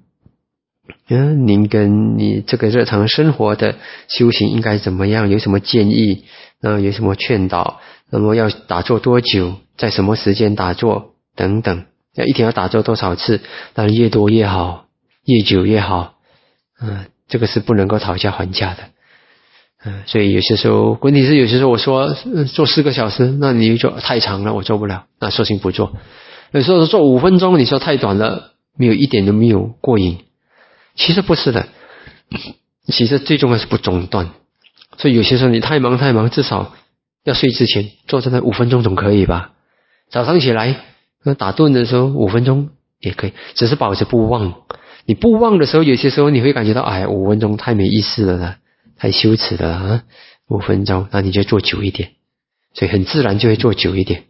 您跟你这个日常生活的修行应该怎么样，有什么建议有什么劝导，那么要打坐多久，在什么时间打坐等等，一天要打坐多少次，当然越多越好，越久越好这个是不能够讨价还价的所以有些时候问题是有些时候我说做4个小时，那你就太长了，我做不了，那索性不做。有时候做5分钟，你说太短了，没有一点都没有过瘾。其实不是的，其实最重要是不中断。所以有些时候你太忙，至少要睡之前坐在那5分钟总可以吧。早上起来打盹的时候5分钟也可以，只是保持不忘。你不忘的时候，有些时候你会感觉到5分钟太没意思了，太羞耻了5分钟，那你就做久一点，所以很自然就会做久一点。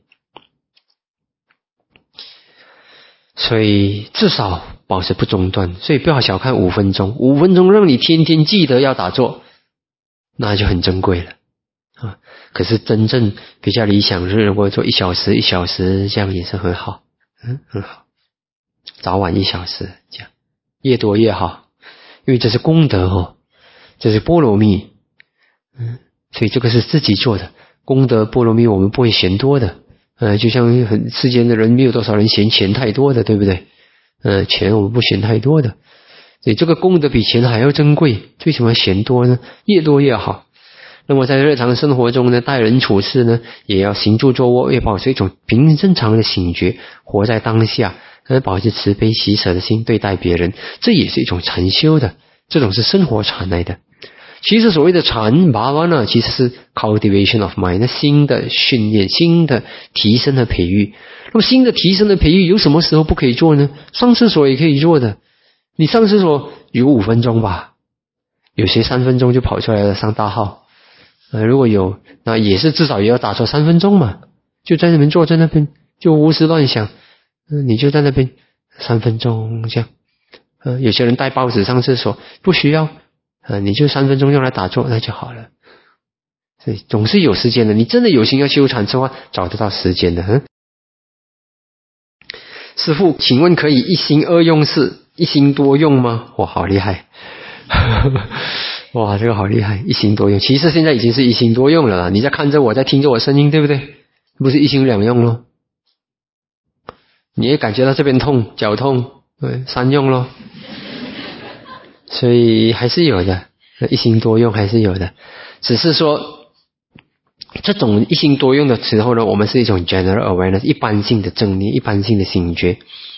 所以至少保持不中断，所以不要小看5分钟，5分钟让你天天记得要打坐，那就很珍贵了可是真正比较理想是如果做1小时这样也是很好很好，早晚1小时这样，越多越好，因为这是功德这是波罗蜜所以这个是自己做的功德波罗蜜，我们不会嫌多的就像世间的人没有多少人嫌钱太多的，对不对？钱我们不嫌太多的，所以这个功德比钱还要珍贵，为什么嫌多呢？越多越好。那么在日常生活中呢，待人处事呢，也要行住坐卧要保持一种平正常的醒觉，活在当下，保持慈悲喜舍的心对待别人，这也是一种禅修的，这种是生活禅来的。其实所谓的禅 bhavana 其实是 cultivation of mind， 那心的训练，心的提升和培育。那么心的提升的培育有什么时候不可以做呢？上厕所也可以做的，你上厕所有5分钟吧，有些3分钟就跑出来了上大号，如果有那也是至少也要打出3分钟嘛，就在那边坐在那边就胡思乱想，你就在那边3分钟这样。有些人带报纸上厕所不需要，你就3分钟用来打坐那就好了。所以总是有时间的，你真的有心要修禅的话，找得到时间的。师父，请问可以一心二用是一心多用吗？哇，好厉害！哇，这个好厉害，一心多用。其实现在已经是一心多用了啦，你在看着我，在听着我声音，对不对？不是一心2用咯。你也感觉到这边痛，脚痛，3用咯。所以还是有的，一心多用还是有的，只是说这种一心多用的时候呢，我们是一种 general awareness， 一般性的正念，一般性的醒觉，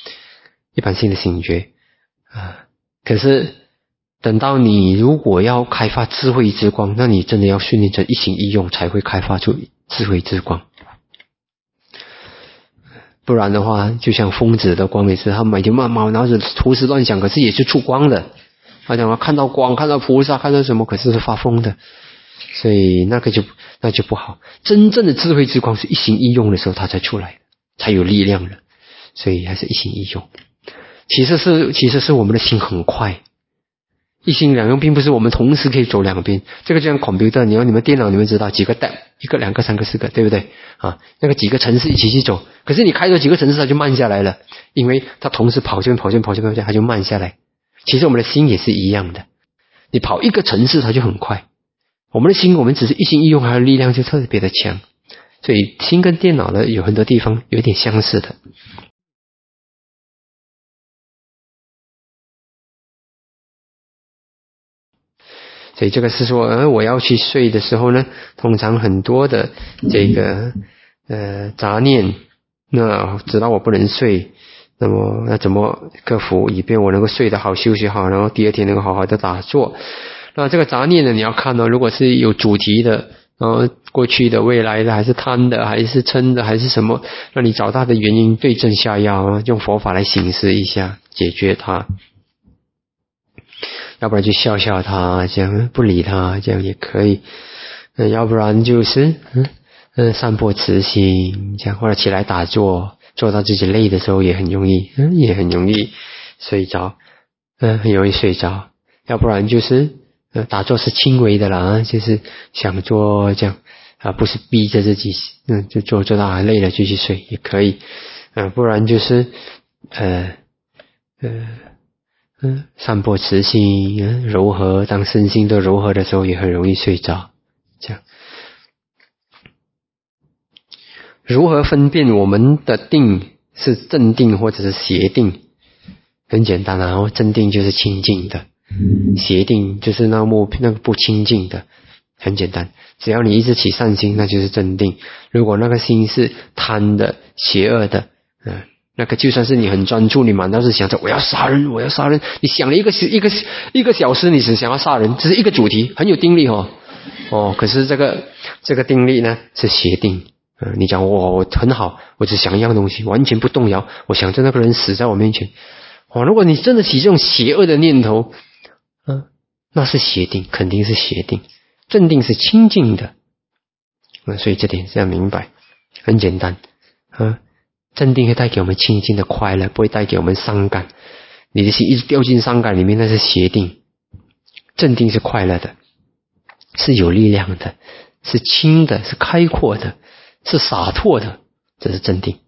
可是等到你如果要开发智慧之光，那你真的要训练成一心一用，才会开发出智慧之光。不然的话，就像疯子的光也是，他每天慢慢然后胡思乱想，可是也是出光的。他讲看到光，看到菩萨，看到什么，可是是发疯的。所以那就不好。真正的智慧之光是一心一用的时候，它才出来，才有力量了。所以还是一心一用。其实是我们的心很快，一心2用并不是我们同时可以走2边。这个就像 computer， 你们电脑，你们知道几个 tab， 1个、2个、3个、4个，对不对？那个几个程式一起去走，可是你开了几个程式，它就慢下来了，因为它同时跑这边，它就慢下来。其实我们的心也是一样的，你跑1个程式，它就很快。我们的心，我们只是一心一用，它的力量就特别的强。所以心跟电脑的有很多地方有点相似的。所以这个是说，我要去睡的时候呢，通常很多的这个杂念，那知道我不能睡，那么要怎么克服，以便我能够睡得好，休息好，然后第2天能够好好的打坐。那这个杂念呢，你要看如果是有主题的，过去的、未来的，还是贪的，还是嗔的，还是什么，那你找它的原因，对症下药，用佛法来省思一下，解决它。要不然就笑笑他，这样不理他，这样也可以。要不然就是散播慈心，这样或者起来打坐，做到自己累的时候也很容易，睡着，很容易睡着。要不然就是打坐是轻微的啦，就是想做这样不是逼着自己，就做到累了就去睡也可以。不然就是散播慈心，柔和，当身心都柔和的时候也很容易睡着。这样如何分辨我们的定是正定或者是邪定？很简单正定就是清净的，邪定就是那个不清净的。很简单，只要你一直起善心，那就是正定。如果那个心是贪的、邪恶的，那个就算是你很专注，你满脑子想着我要杀人，你想了一个小时，你只想要杀人，这是一个主题，很有定力可是这个定力呢是邪定。你讲我很好，我只想一样东西，完全不动摇，我想着那个人死在我面前。如果你真的起这种邪恶的念头，那是邪定，肯定是邪定。正定是清净的，所以这点是要明白，很简单正定会带给我们清净的快乐，不会带给我们伤感。你的心一直掉进伤感里面，那是邪定。正定是快乐的，是有力量的，是轻的，是开阔的，是洒脱的，这是正定。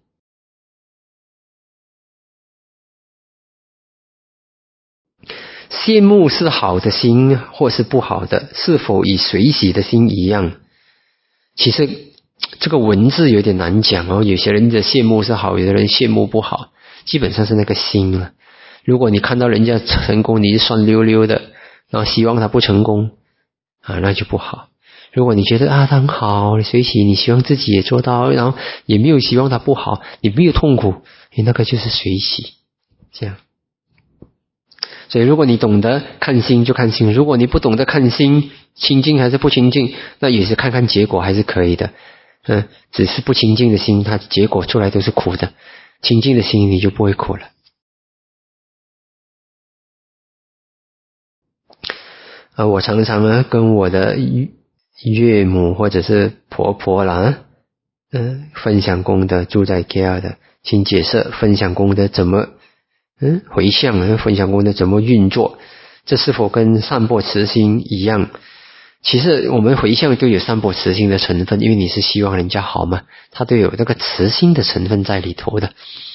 羡慕是好的心或是不好的，是否与随喜的心一样？其实这个文字有点难讲哦，有些人的羡慕是好，有的人羡慕不好，基本上是那个心了。如果你看到人家成功，你是酸溜溜的，然后希望他不成功啊，那就不好。如果你觉得他很好，随喜，你希望自己也做到，然后也没有希望他不好，你没有痛苦，那个就是随喜，这样。所以如果你懂得看心就看心，如果你不懂得看心，清净还是不清净，那也是看看结果还是可以的。只是不清净的心，它结果出来都是苦的，清净的心你就不会苦了。我常常呢跟我的岳母或者是婆婆啦，分享功德，住在 KL 的，请解释分享功德怎么回向，分享功德怎么运作，这是否跟善钵慈心一样？其实我们回向都有善钵慈心的成分，因为你是希望人家好嘛，它都有那个慈心的成分在里头的。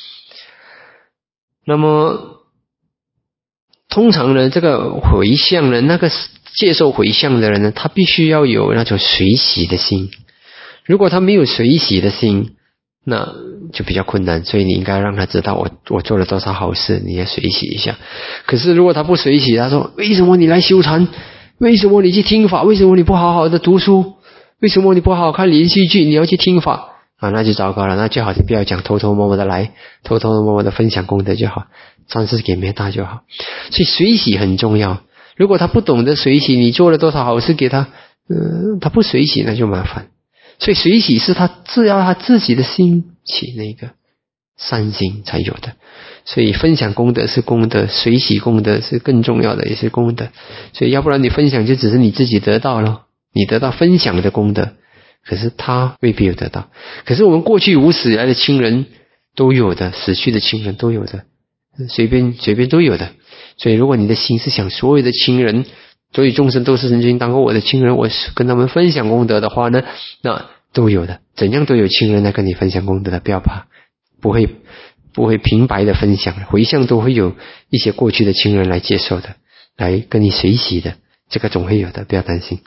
那么通常呢，这个回向呢，那个接受回向的人呢，他必须要有那种随喜的心。如果他没有随喜的心，那就比较困难，所以你应该让他知道我做了多少好事，你要随喜一下。可是如果他不随喜，他说为什么你来修禅？为什么你去听法？为什么你不好好的读书？为什么你不好好看连续剧？你要去听法啊，那就糟糕了。那最好就不要讲，偷偷摸摸的来，偷偷摸摸的分享功德就好，善事给灭大就好。所以随喜很重要。如果他不懂得随喜，你做了多少好事给他，他不随喜那就麻烦。所以随喜是只要他自己的心起那个善心才有的。所以分享功德是功德，随喜功德是更重要的，也是功德。所以要不然你分享就只是你自己得到了，你得到分享的功德，可是他未必有得到。可是我们过去无始以来的亲人都有的，死去的亲人都有的，随便都有的。所以如果你的心是想所有的亲人，所有众生都是曾经当过我的亲人，我跟他们分享功德的话呢，那都有的，怎样都有亲人来跟你分享功德的，不要怕，不会平白的分享，回向都会有一些过去的亲人来接受的，来跟你随喜的，这个总会有的，不要担心。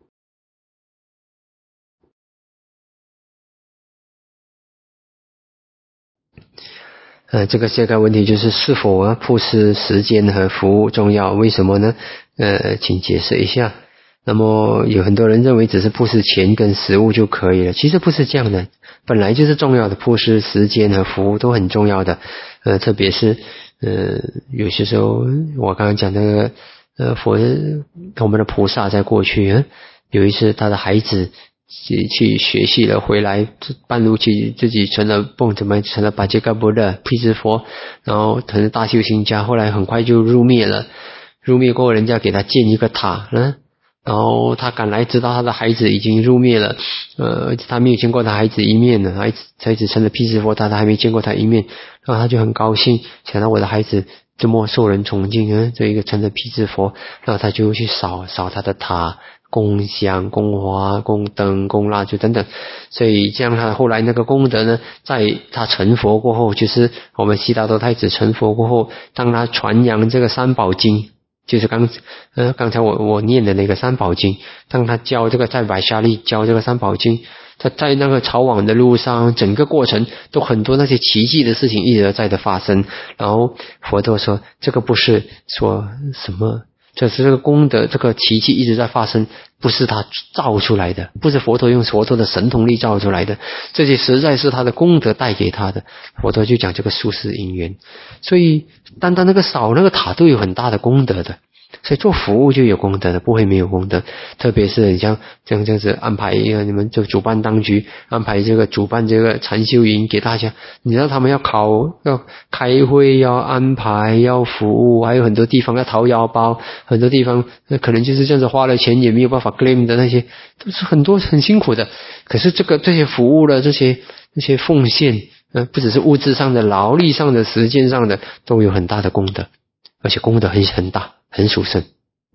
这个问题就是是否布施时间和服务重要？为什么呢？请解释一下。那么有很多人认为只是布施钱跟食物就可以了，其实不是这样的，本来就是重要的，布施时间和服务都很重要的。特别是有些时候我刚刚讲那个我们的菩萨在过去有一次他的孩子去学习了，回来半路去自己成了巴杰嘎波的辟支佛，然后成了大修行家，后来很快就入灭了。入灭过后，人家给他建一个塔，然后他赶来知道他的孩子已经入灭了，他没有见过他孩子一面呢，孩子成了辟支佛，他还没见过他一面，然后他就很高兴，想到我的孩子这么受人崇敬这一个成了辟支佛，然后他就去扫他的塔，供香、供花、供灯、供蜡烛等等，所以这样他后来那个功德呢，在他成佛过后，就是我们悉达多太子成佛过后，当他传扬这个三宝经，就是刚才我念的那个三宝经，当他教这个在白沙利教这个三宝经，他在那个逃往的路上，整个过程都很多那些奇迹的事情一而再的发生，然后佛陀说这个不是说什么，这是这个功德，这个奇迹一直在发生，不是他造出来的，不是佛陀用佛陀的神通力造出来的，这些实在是他的功德带给他的。佛陀就讲这个殊世因缘，所以单单那个扫那个塔都有很大的功德的，所以做服务就有功德的，不会没有功德。特别是你像这样子安排你们就主办当局安排这个主办这个禅修营给大家，你知道他们要开会，要安排，要服务，还有很多地方要掏腰包，很多地方可能就是这样子花了钱也没有办法 claim 的，那些都是很多很辛苦的。可是这些服务的这些奉献不只是物质上的、劳力上的、时间上的，都有很大的功德，而且功德很大，很殊胜。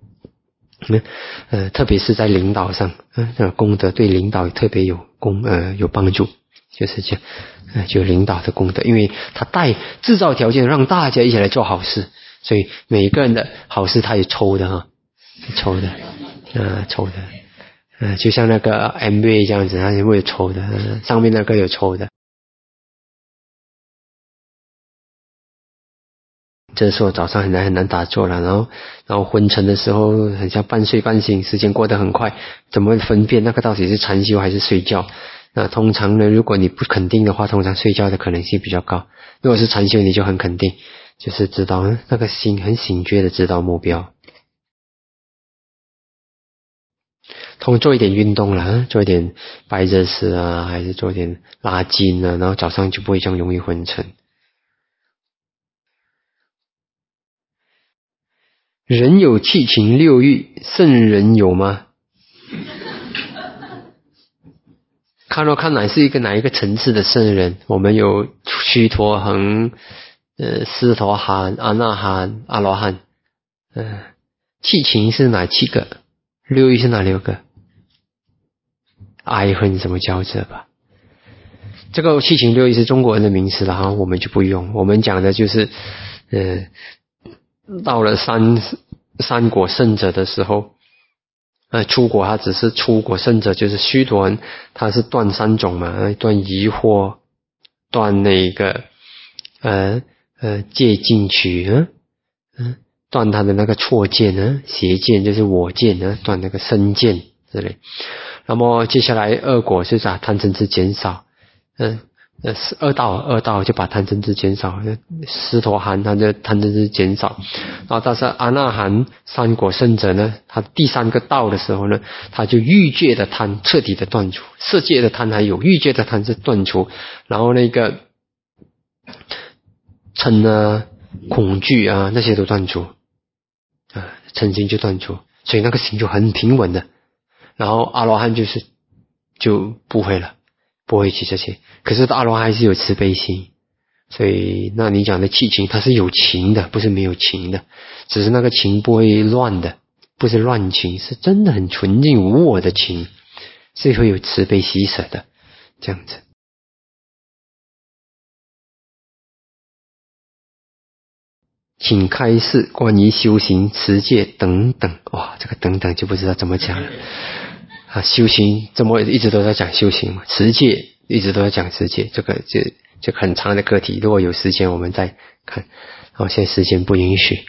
特别是在领导上，功德对领导特别有帮助，就是这样，就领导的功德，因为他制造条件让大家一起来做好事，所以每个人的好事他也抽的抽的。 就像那个 MV 这样子，它会有抽的，上面那个有抽的。这时候早上很难打坐了，然后昏沉的时候很像半睡半醒，时间过得很快，怎么分辨那个到底是禅修还是睡觉？那通常呢，如果你不肯定的话，通常睡觉的可能性比较高。如果是禅修，你就很肯定，就是知道那个心很醒觉的知道目标。做一点运动啦，做一点拜热式啊，还是做一点拉筋啊，然后早上就不会这样容易昏沉。人有七情六欲，圣人有吗？看哪是哪一个层次的圣人？我们有须陀洹、斯陀含、阿那含、阿罗汉。七情是哪7个？六欲是哪6个？爱恨什么交织吧？这个七情六欲是中国人的名词了哈，我们就不用。我们讲的就是到了三果圣者的时候，出果他只是出果圣者，就是须陀洹，他是断3种嘛，断疑惑，断那个戒禁取，断他的那个错见呢，邪见就是我见呢，断那个身见之类。那么接下来2果是把贪嗔痴减少，二道就把贪嗔痴减少，斯陀含他就贪嗔痴减少，然后但是阿那含3果圣者呢，他第3个道的时候呢，他就欲界的贪彻底的断除，色界的贪还有，欲界的贪是断除，然后那个嗔啊、恐惧啊那些都断除，嗔心就断除，所以那个心就很平稳的。然后阿罗汉就不会了，不会起这些。可是阿罗汉还是有慈悲心，所以那你讲的七情，它是有情的，不是没有情的，只是那个情不会乱的，不是乱情，是真的很纯净无我的情，是会有慈悲喜舍的，这样子。请开示关于修行、持戒等等。哇，这个等等就不知道怎么讲了。修行怎么一直都在讲修行嘛？持戒一直都在讲持戒，这个就很长的课题。如果有时间我们再看。现在时间不允许。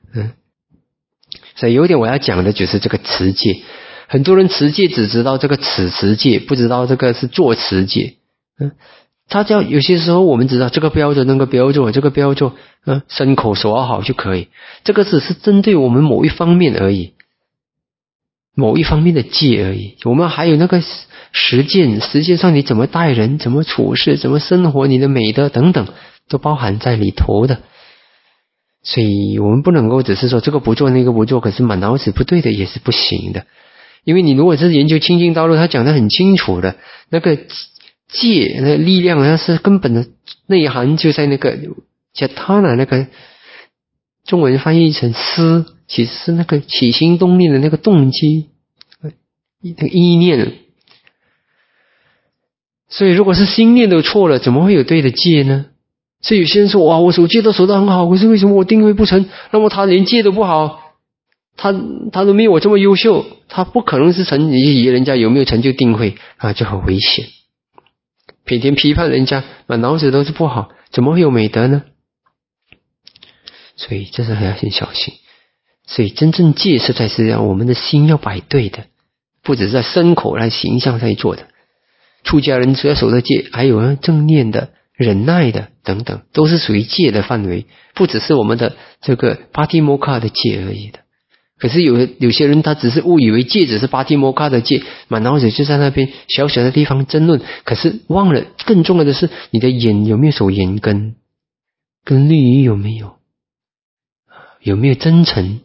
所以有点我要讲的就是这个持戒。很多人持戒只知道这个持戒，不知道这个是做持戒。他叫有些时候我们知道这个不要做那个不要做，这个不要做，身口手好就可以。这个只是针对我们某一方面而已，某一方面的戒而已。我们还有那个实践上你怎么待人，怎么处事，怎么生活，你的美德等等都包含在里头的。所以我们不能够只是说这个不做那个不做，可是满脑子不对的也是不行的。因为你如果是研究清净道路，他讲得很清楚的，那个戒那力量，它是根本的内涵就在那个叫他那个中文翻译成思，其实是那个起心动念的那个动机，那个意念。所以如果是心念都错了，怎么会有对的戒呢？所以有些人说，哇，我守戒都守得很好，可是为什么我定位不成？那么他连戒都不好，他都没有我这么优秀，他不可能是成，你以为人家有没有成就定慧就很危险。偏偏批判人家，满脑子都是不好，怎么会有美德呢？所以这是很要很小心。所以真正戒是在是让我们的心要摆对的，不只是在身口来形象在做的。出家人只要守的戒，还有正念的、忍耐的等等，都是属于戒的范围，不只是我们的这个巴提摩卡的戒而已的。可是有些人他只是误以为戒只是巴提摩卡的戒，满脑子就在那边小小的地方争论，可是忘了更重要的是你的眼有没有守眼根，跟律仪有没有，有没有真诚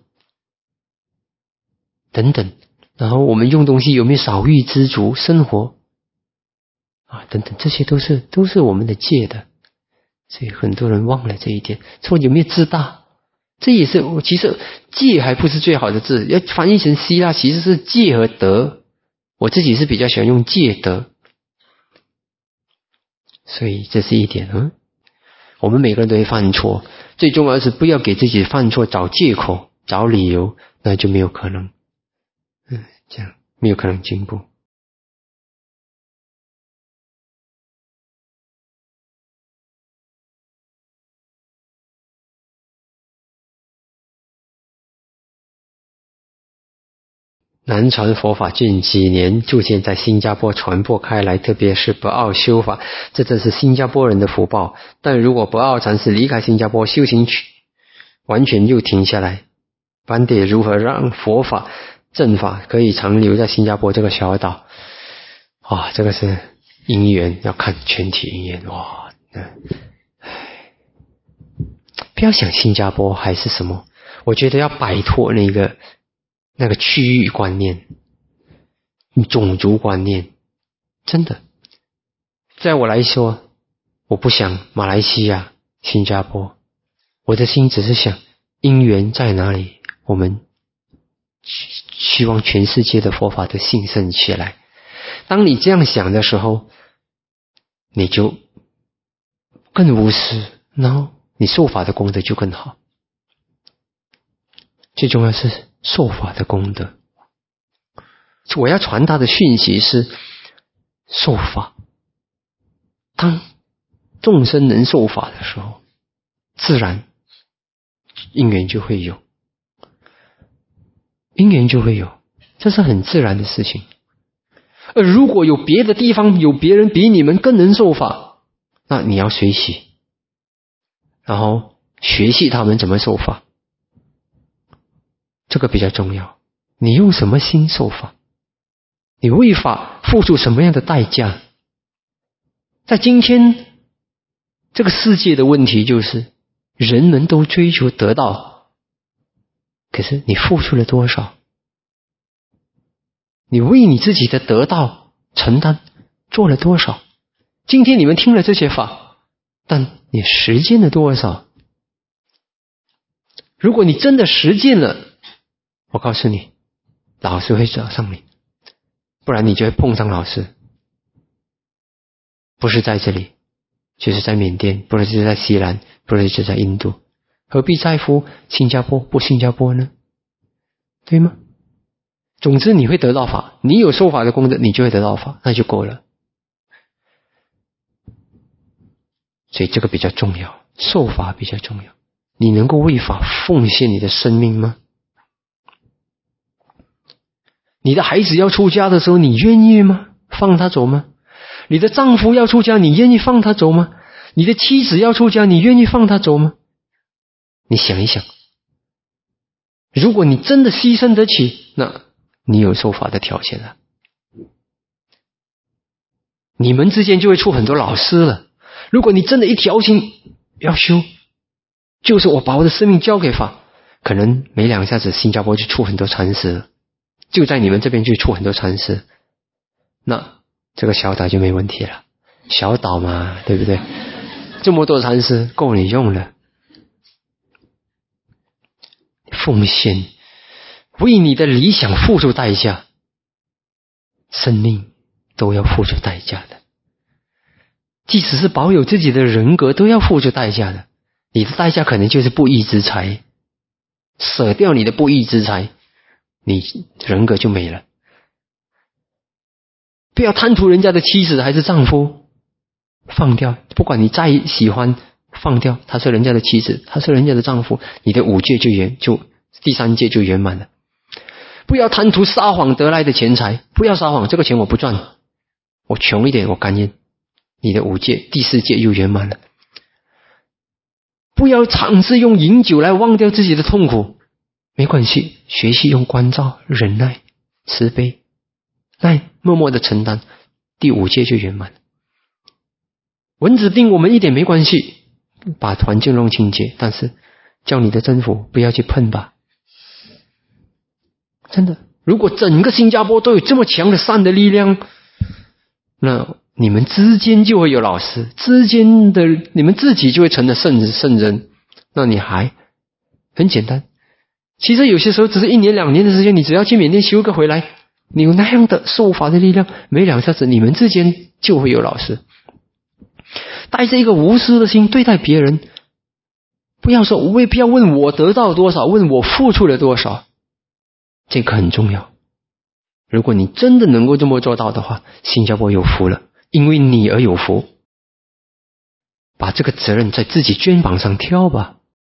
等等，然后我们用东西有没有少欲知足生活等等，这些都是我们的戒的。所以很多人忘了这一点，说有没有自大，这也是其实戒还不是最好的字，要翻译成希腊其实是戒和德，我自己是比较喜欢用戒德。所以这是一点我们每个人都会犯错，最重要的是不要给自己犯错找借口找理由，那就没有可能这样。 没有可能进步。南传佛法近几年逐渐在新加坡传播开来，特别是博奥修法，这正是新加坡人的福报。但如果博奥禅师离开新加坡，修行完全又停下来，班得如何让佛法正法可以长留在新加坡这个小岛？这个是因缘，要看全体因缘。不要想新加坡还是什么，我觉得要摆脱那个区域观念、种族观念。真的，在我来说，我不想马来西亚、新加坡，我的心只是想因缘在哪里，我们希望全世界的佛法都兴盛起来。当你这样想的时候，你就更无私，然后你受法的功德就更好。最重要是受法的功德。我要传达的讯息是受法。当众生能受法的时候，自然因缘就会有，因缘就会有，这是很自然的事情。而如果有别的地方有别人比你们更能受法，那你要学习，然后学习他们怎么受法，这个比较重要。你用什么心受法，你为法付出什么样的代价。在今天这个世界的问题就是人们都追求得到，可是你付出了多少？你为你自己的得到承担做了多少？今天你们听了这些法，但你实践了多少？如果你真的实践了，我告诉你，老师会找上你，不然你就会碰上老师。不是在这里，就是在缅甸，不是就在西兰，不是就在印度，何必在乎新加坡不新加坡呢？对吗？总之你会得到法，你有受法的功德，你就会得到法，那就够了。所以这个比较重要，受法比较重要。你能够为法奉献你的生命吗？你的孩子要出家的时候，你愿意吗？放他走吗？你的丈夫要出家，你愿意放他走吗？你的妻子要出家，你愿意放他走吗？你想一想，如果你真的牺牲得起，那你有受法的条件了。你们之间就会出很多老师了。如果你真的一条心要修，就是我把我的生命交给法，可能没两下子新加坡就出很多禅师了，就在你们这边就出很多禅师，那这个小岛就没问题了。小岛嘛，对不对？这么多禅师够你用了。奉献，为你的理想付出代价，生命都要付出代价的。即使是保有自己的人格，都要付出代价的。你的代价可能就是不义之财，舍掉你的不义之财，你人格就没了。不要贪图人家的妻子还是丈夫，放掉，不管你再喜欢，放掉，他是人家的妻子，他是人家的丈夫，你的五戒就第三戒就圆满了。不要贪图撒谎得来的钱财，不要撒谎，这个钱我不赚，我穷一点我甘愿，你的五戒第四戒又圆满了。不要尝试用饮酒来忘掉自己的痛苦，没关系，学习用关照、忍耐、慈悲，默默的承担，第五戒就圆满了。蚊子叮我们一点没关系，把环境弄清洁，但是叫你的征服不要去碰吧。真的，如果整个新加坡都有这么强的善的力量，那你们之间就会有老师，之间的你们自己就会成了圣人。那你还很简单，其实有些时候只是1年2年的时间，你只要去缅甸修个回来，你有那样的受法的力量，没两下子你们之间就会有老师。带着一个无私的心对待别人，不要问我得到多少，问我付出了多少，这个很重要。 如果你真的能够这么做到的话，新加坡有福了，因为你而有福。把这个责任在自己肩膀上挑吧。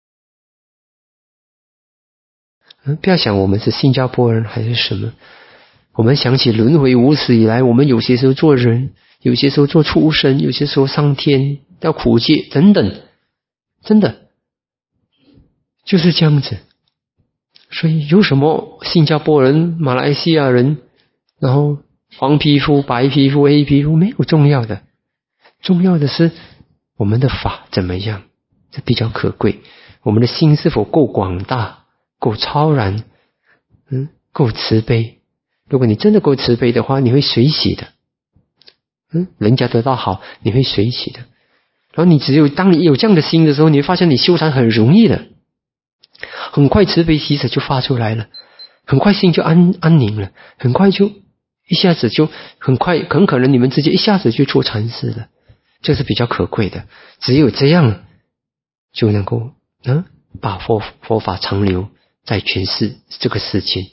不要想我们是新加坡人还是什么，我们想起轮回无始以来，我们有些时候做人，有些时候做畜生，有些时候上天要苦戒等等，真的就是这样子。所以有什么新加坡人、马来西亚人，然后黄皮肤、白皮肤、黑皮肤，没有重要的，重要的是我们的法怎么样，这比较可贵。我们的心是否够广大，够超然，够慈悲。如果你真的够慈悲的话，你会随喜的。人家得到好，你会随喜的。然后你只有当你有这样的心的时候，你会发现你修禅很容易的，很快慈悲喜舍就发出来了，很快心就安宁了，很快就一下子就很可能你们直接一下子就出禅师了，这是比较可贵的。只有这样就能够把佛法长留在全世这个世间。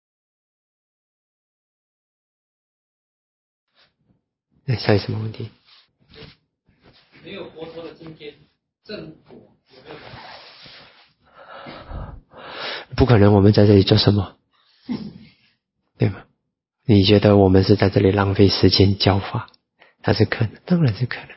那下一什么问题？没有佛陀的今天，正果有没有？不可能，我们在这里做什么？对吗？你觉得我们是在这里浪费时间教法？还是可能？当然是可能。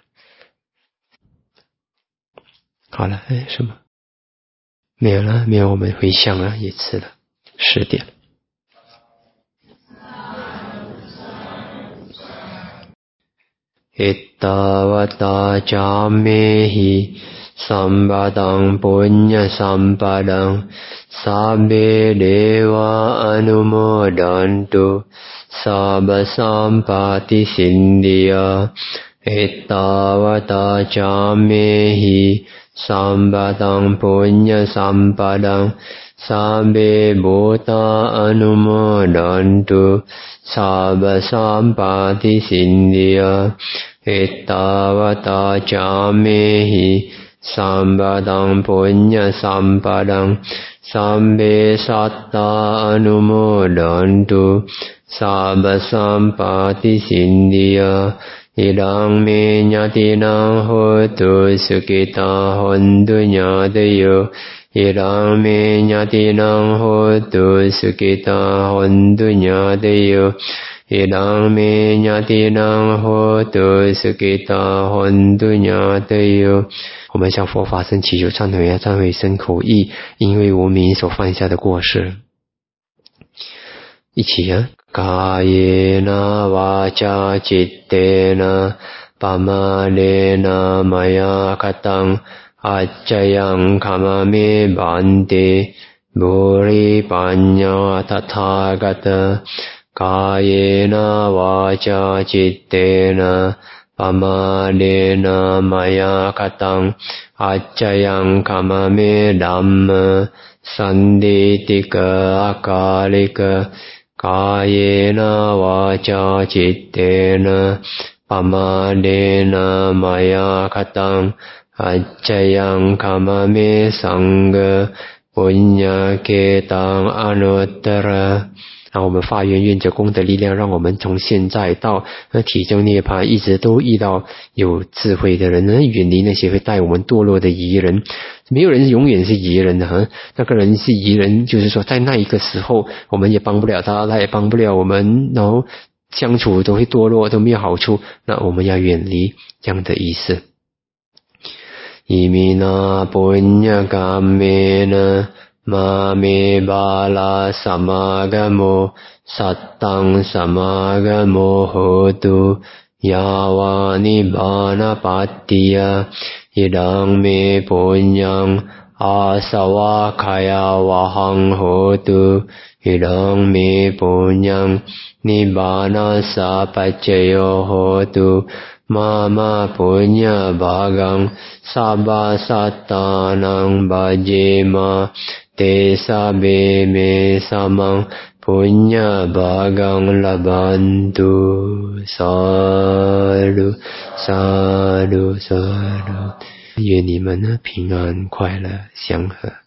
好了，什么？没有了，没有，我们回向了，也吃了10点了。Ittavata camehi sambadang punya sampadang sabbe deva anumodantu sabba sampati sindhya. Ittavata camehi sambadang punya sampadang sabbe bhuta anumodantu sabba sampati sindhya. Ittavata camehi sambadang punya sampadang sabbe satta anumodantu sabba sampati sindhya. Idang me nyatinang hotu sukita hontu nyatayo. Idang me nyatinang hotu sukita hontu nyatayo. Idang me nyatinang hotu sukita hontu nyatayo。我们向佛法僧祈求忏悔，忏悔身口意因为无明所犯下的过失。一起Kayena vaca cittena pamadena maya katang accayang kamame bante buri panya tathagata. Kayena vaca cittena pamadena maya katang accayang kamame dhamma sanditika akalika. Kayena vaca cittena pamadena maya katang accayang kamame sangha punya ketang anuttara。让我们发愿，愿着功德力量，让我们从现在到体证涅槃一直都遇到有智慧的人，远离那些会带我们堕落的疑人。没有人永远是疑人的，那个人是疑人，就是说在那一个时候我们也帮不了他，他也帮不了我们，然后相处都会堕落，都没有好处，那我们要远离这样的意思。Imina punya kamena mame bala samagamo sattang samagamo hotu yawa nibbana pattiya. Idang me punyang asawa kaya wahang hotu. Idang me punyang nibbana sapaccayo hotu. Mama punya bhagang sabba sattanang bhajema te sabbe me samang punya bhagang labantu. Sadhu sadhu sadhu。愿你们平安快乐祥和。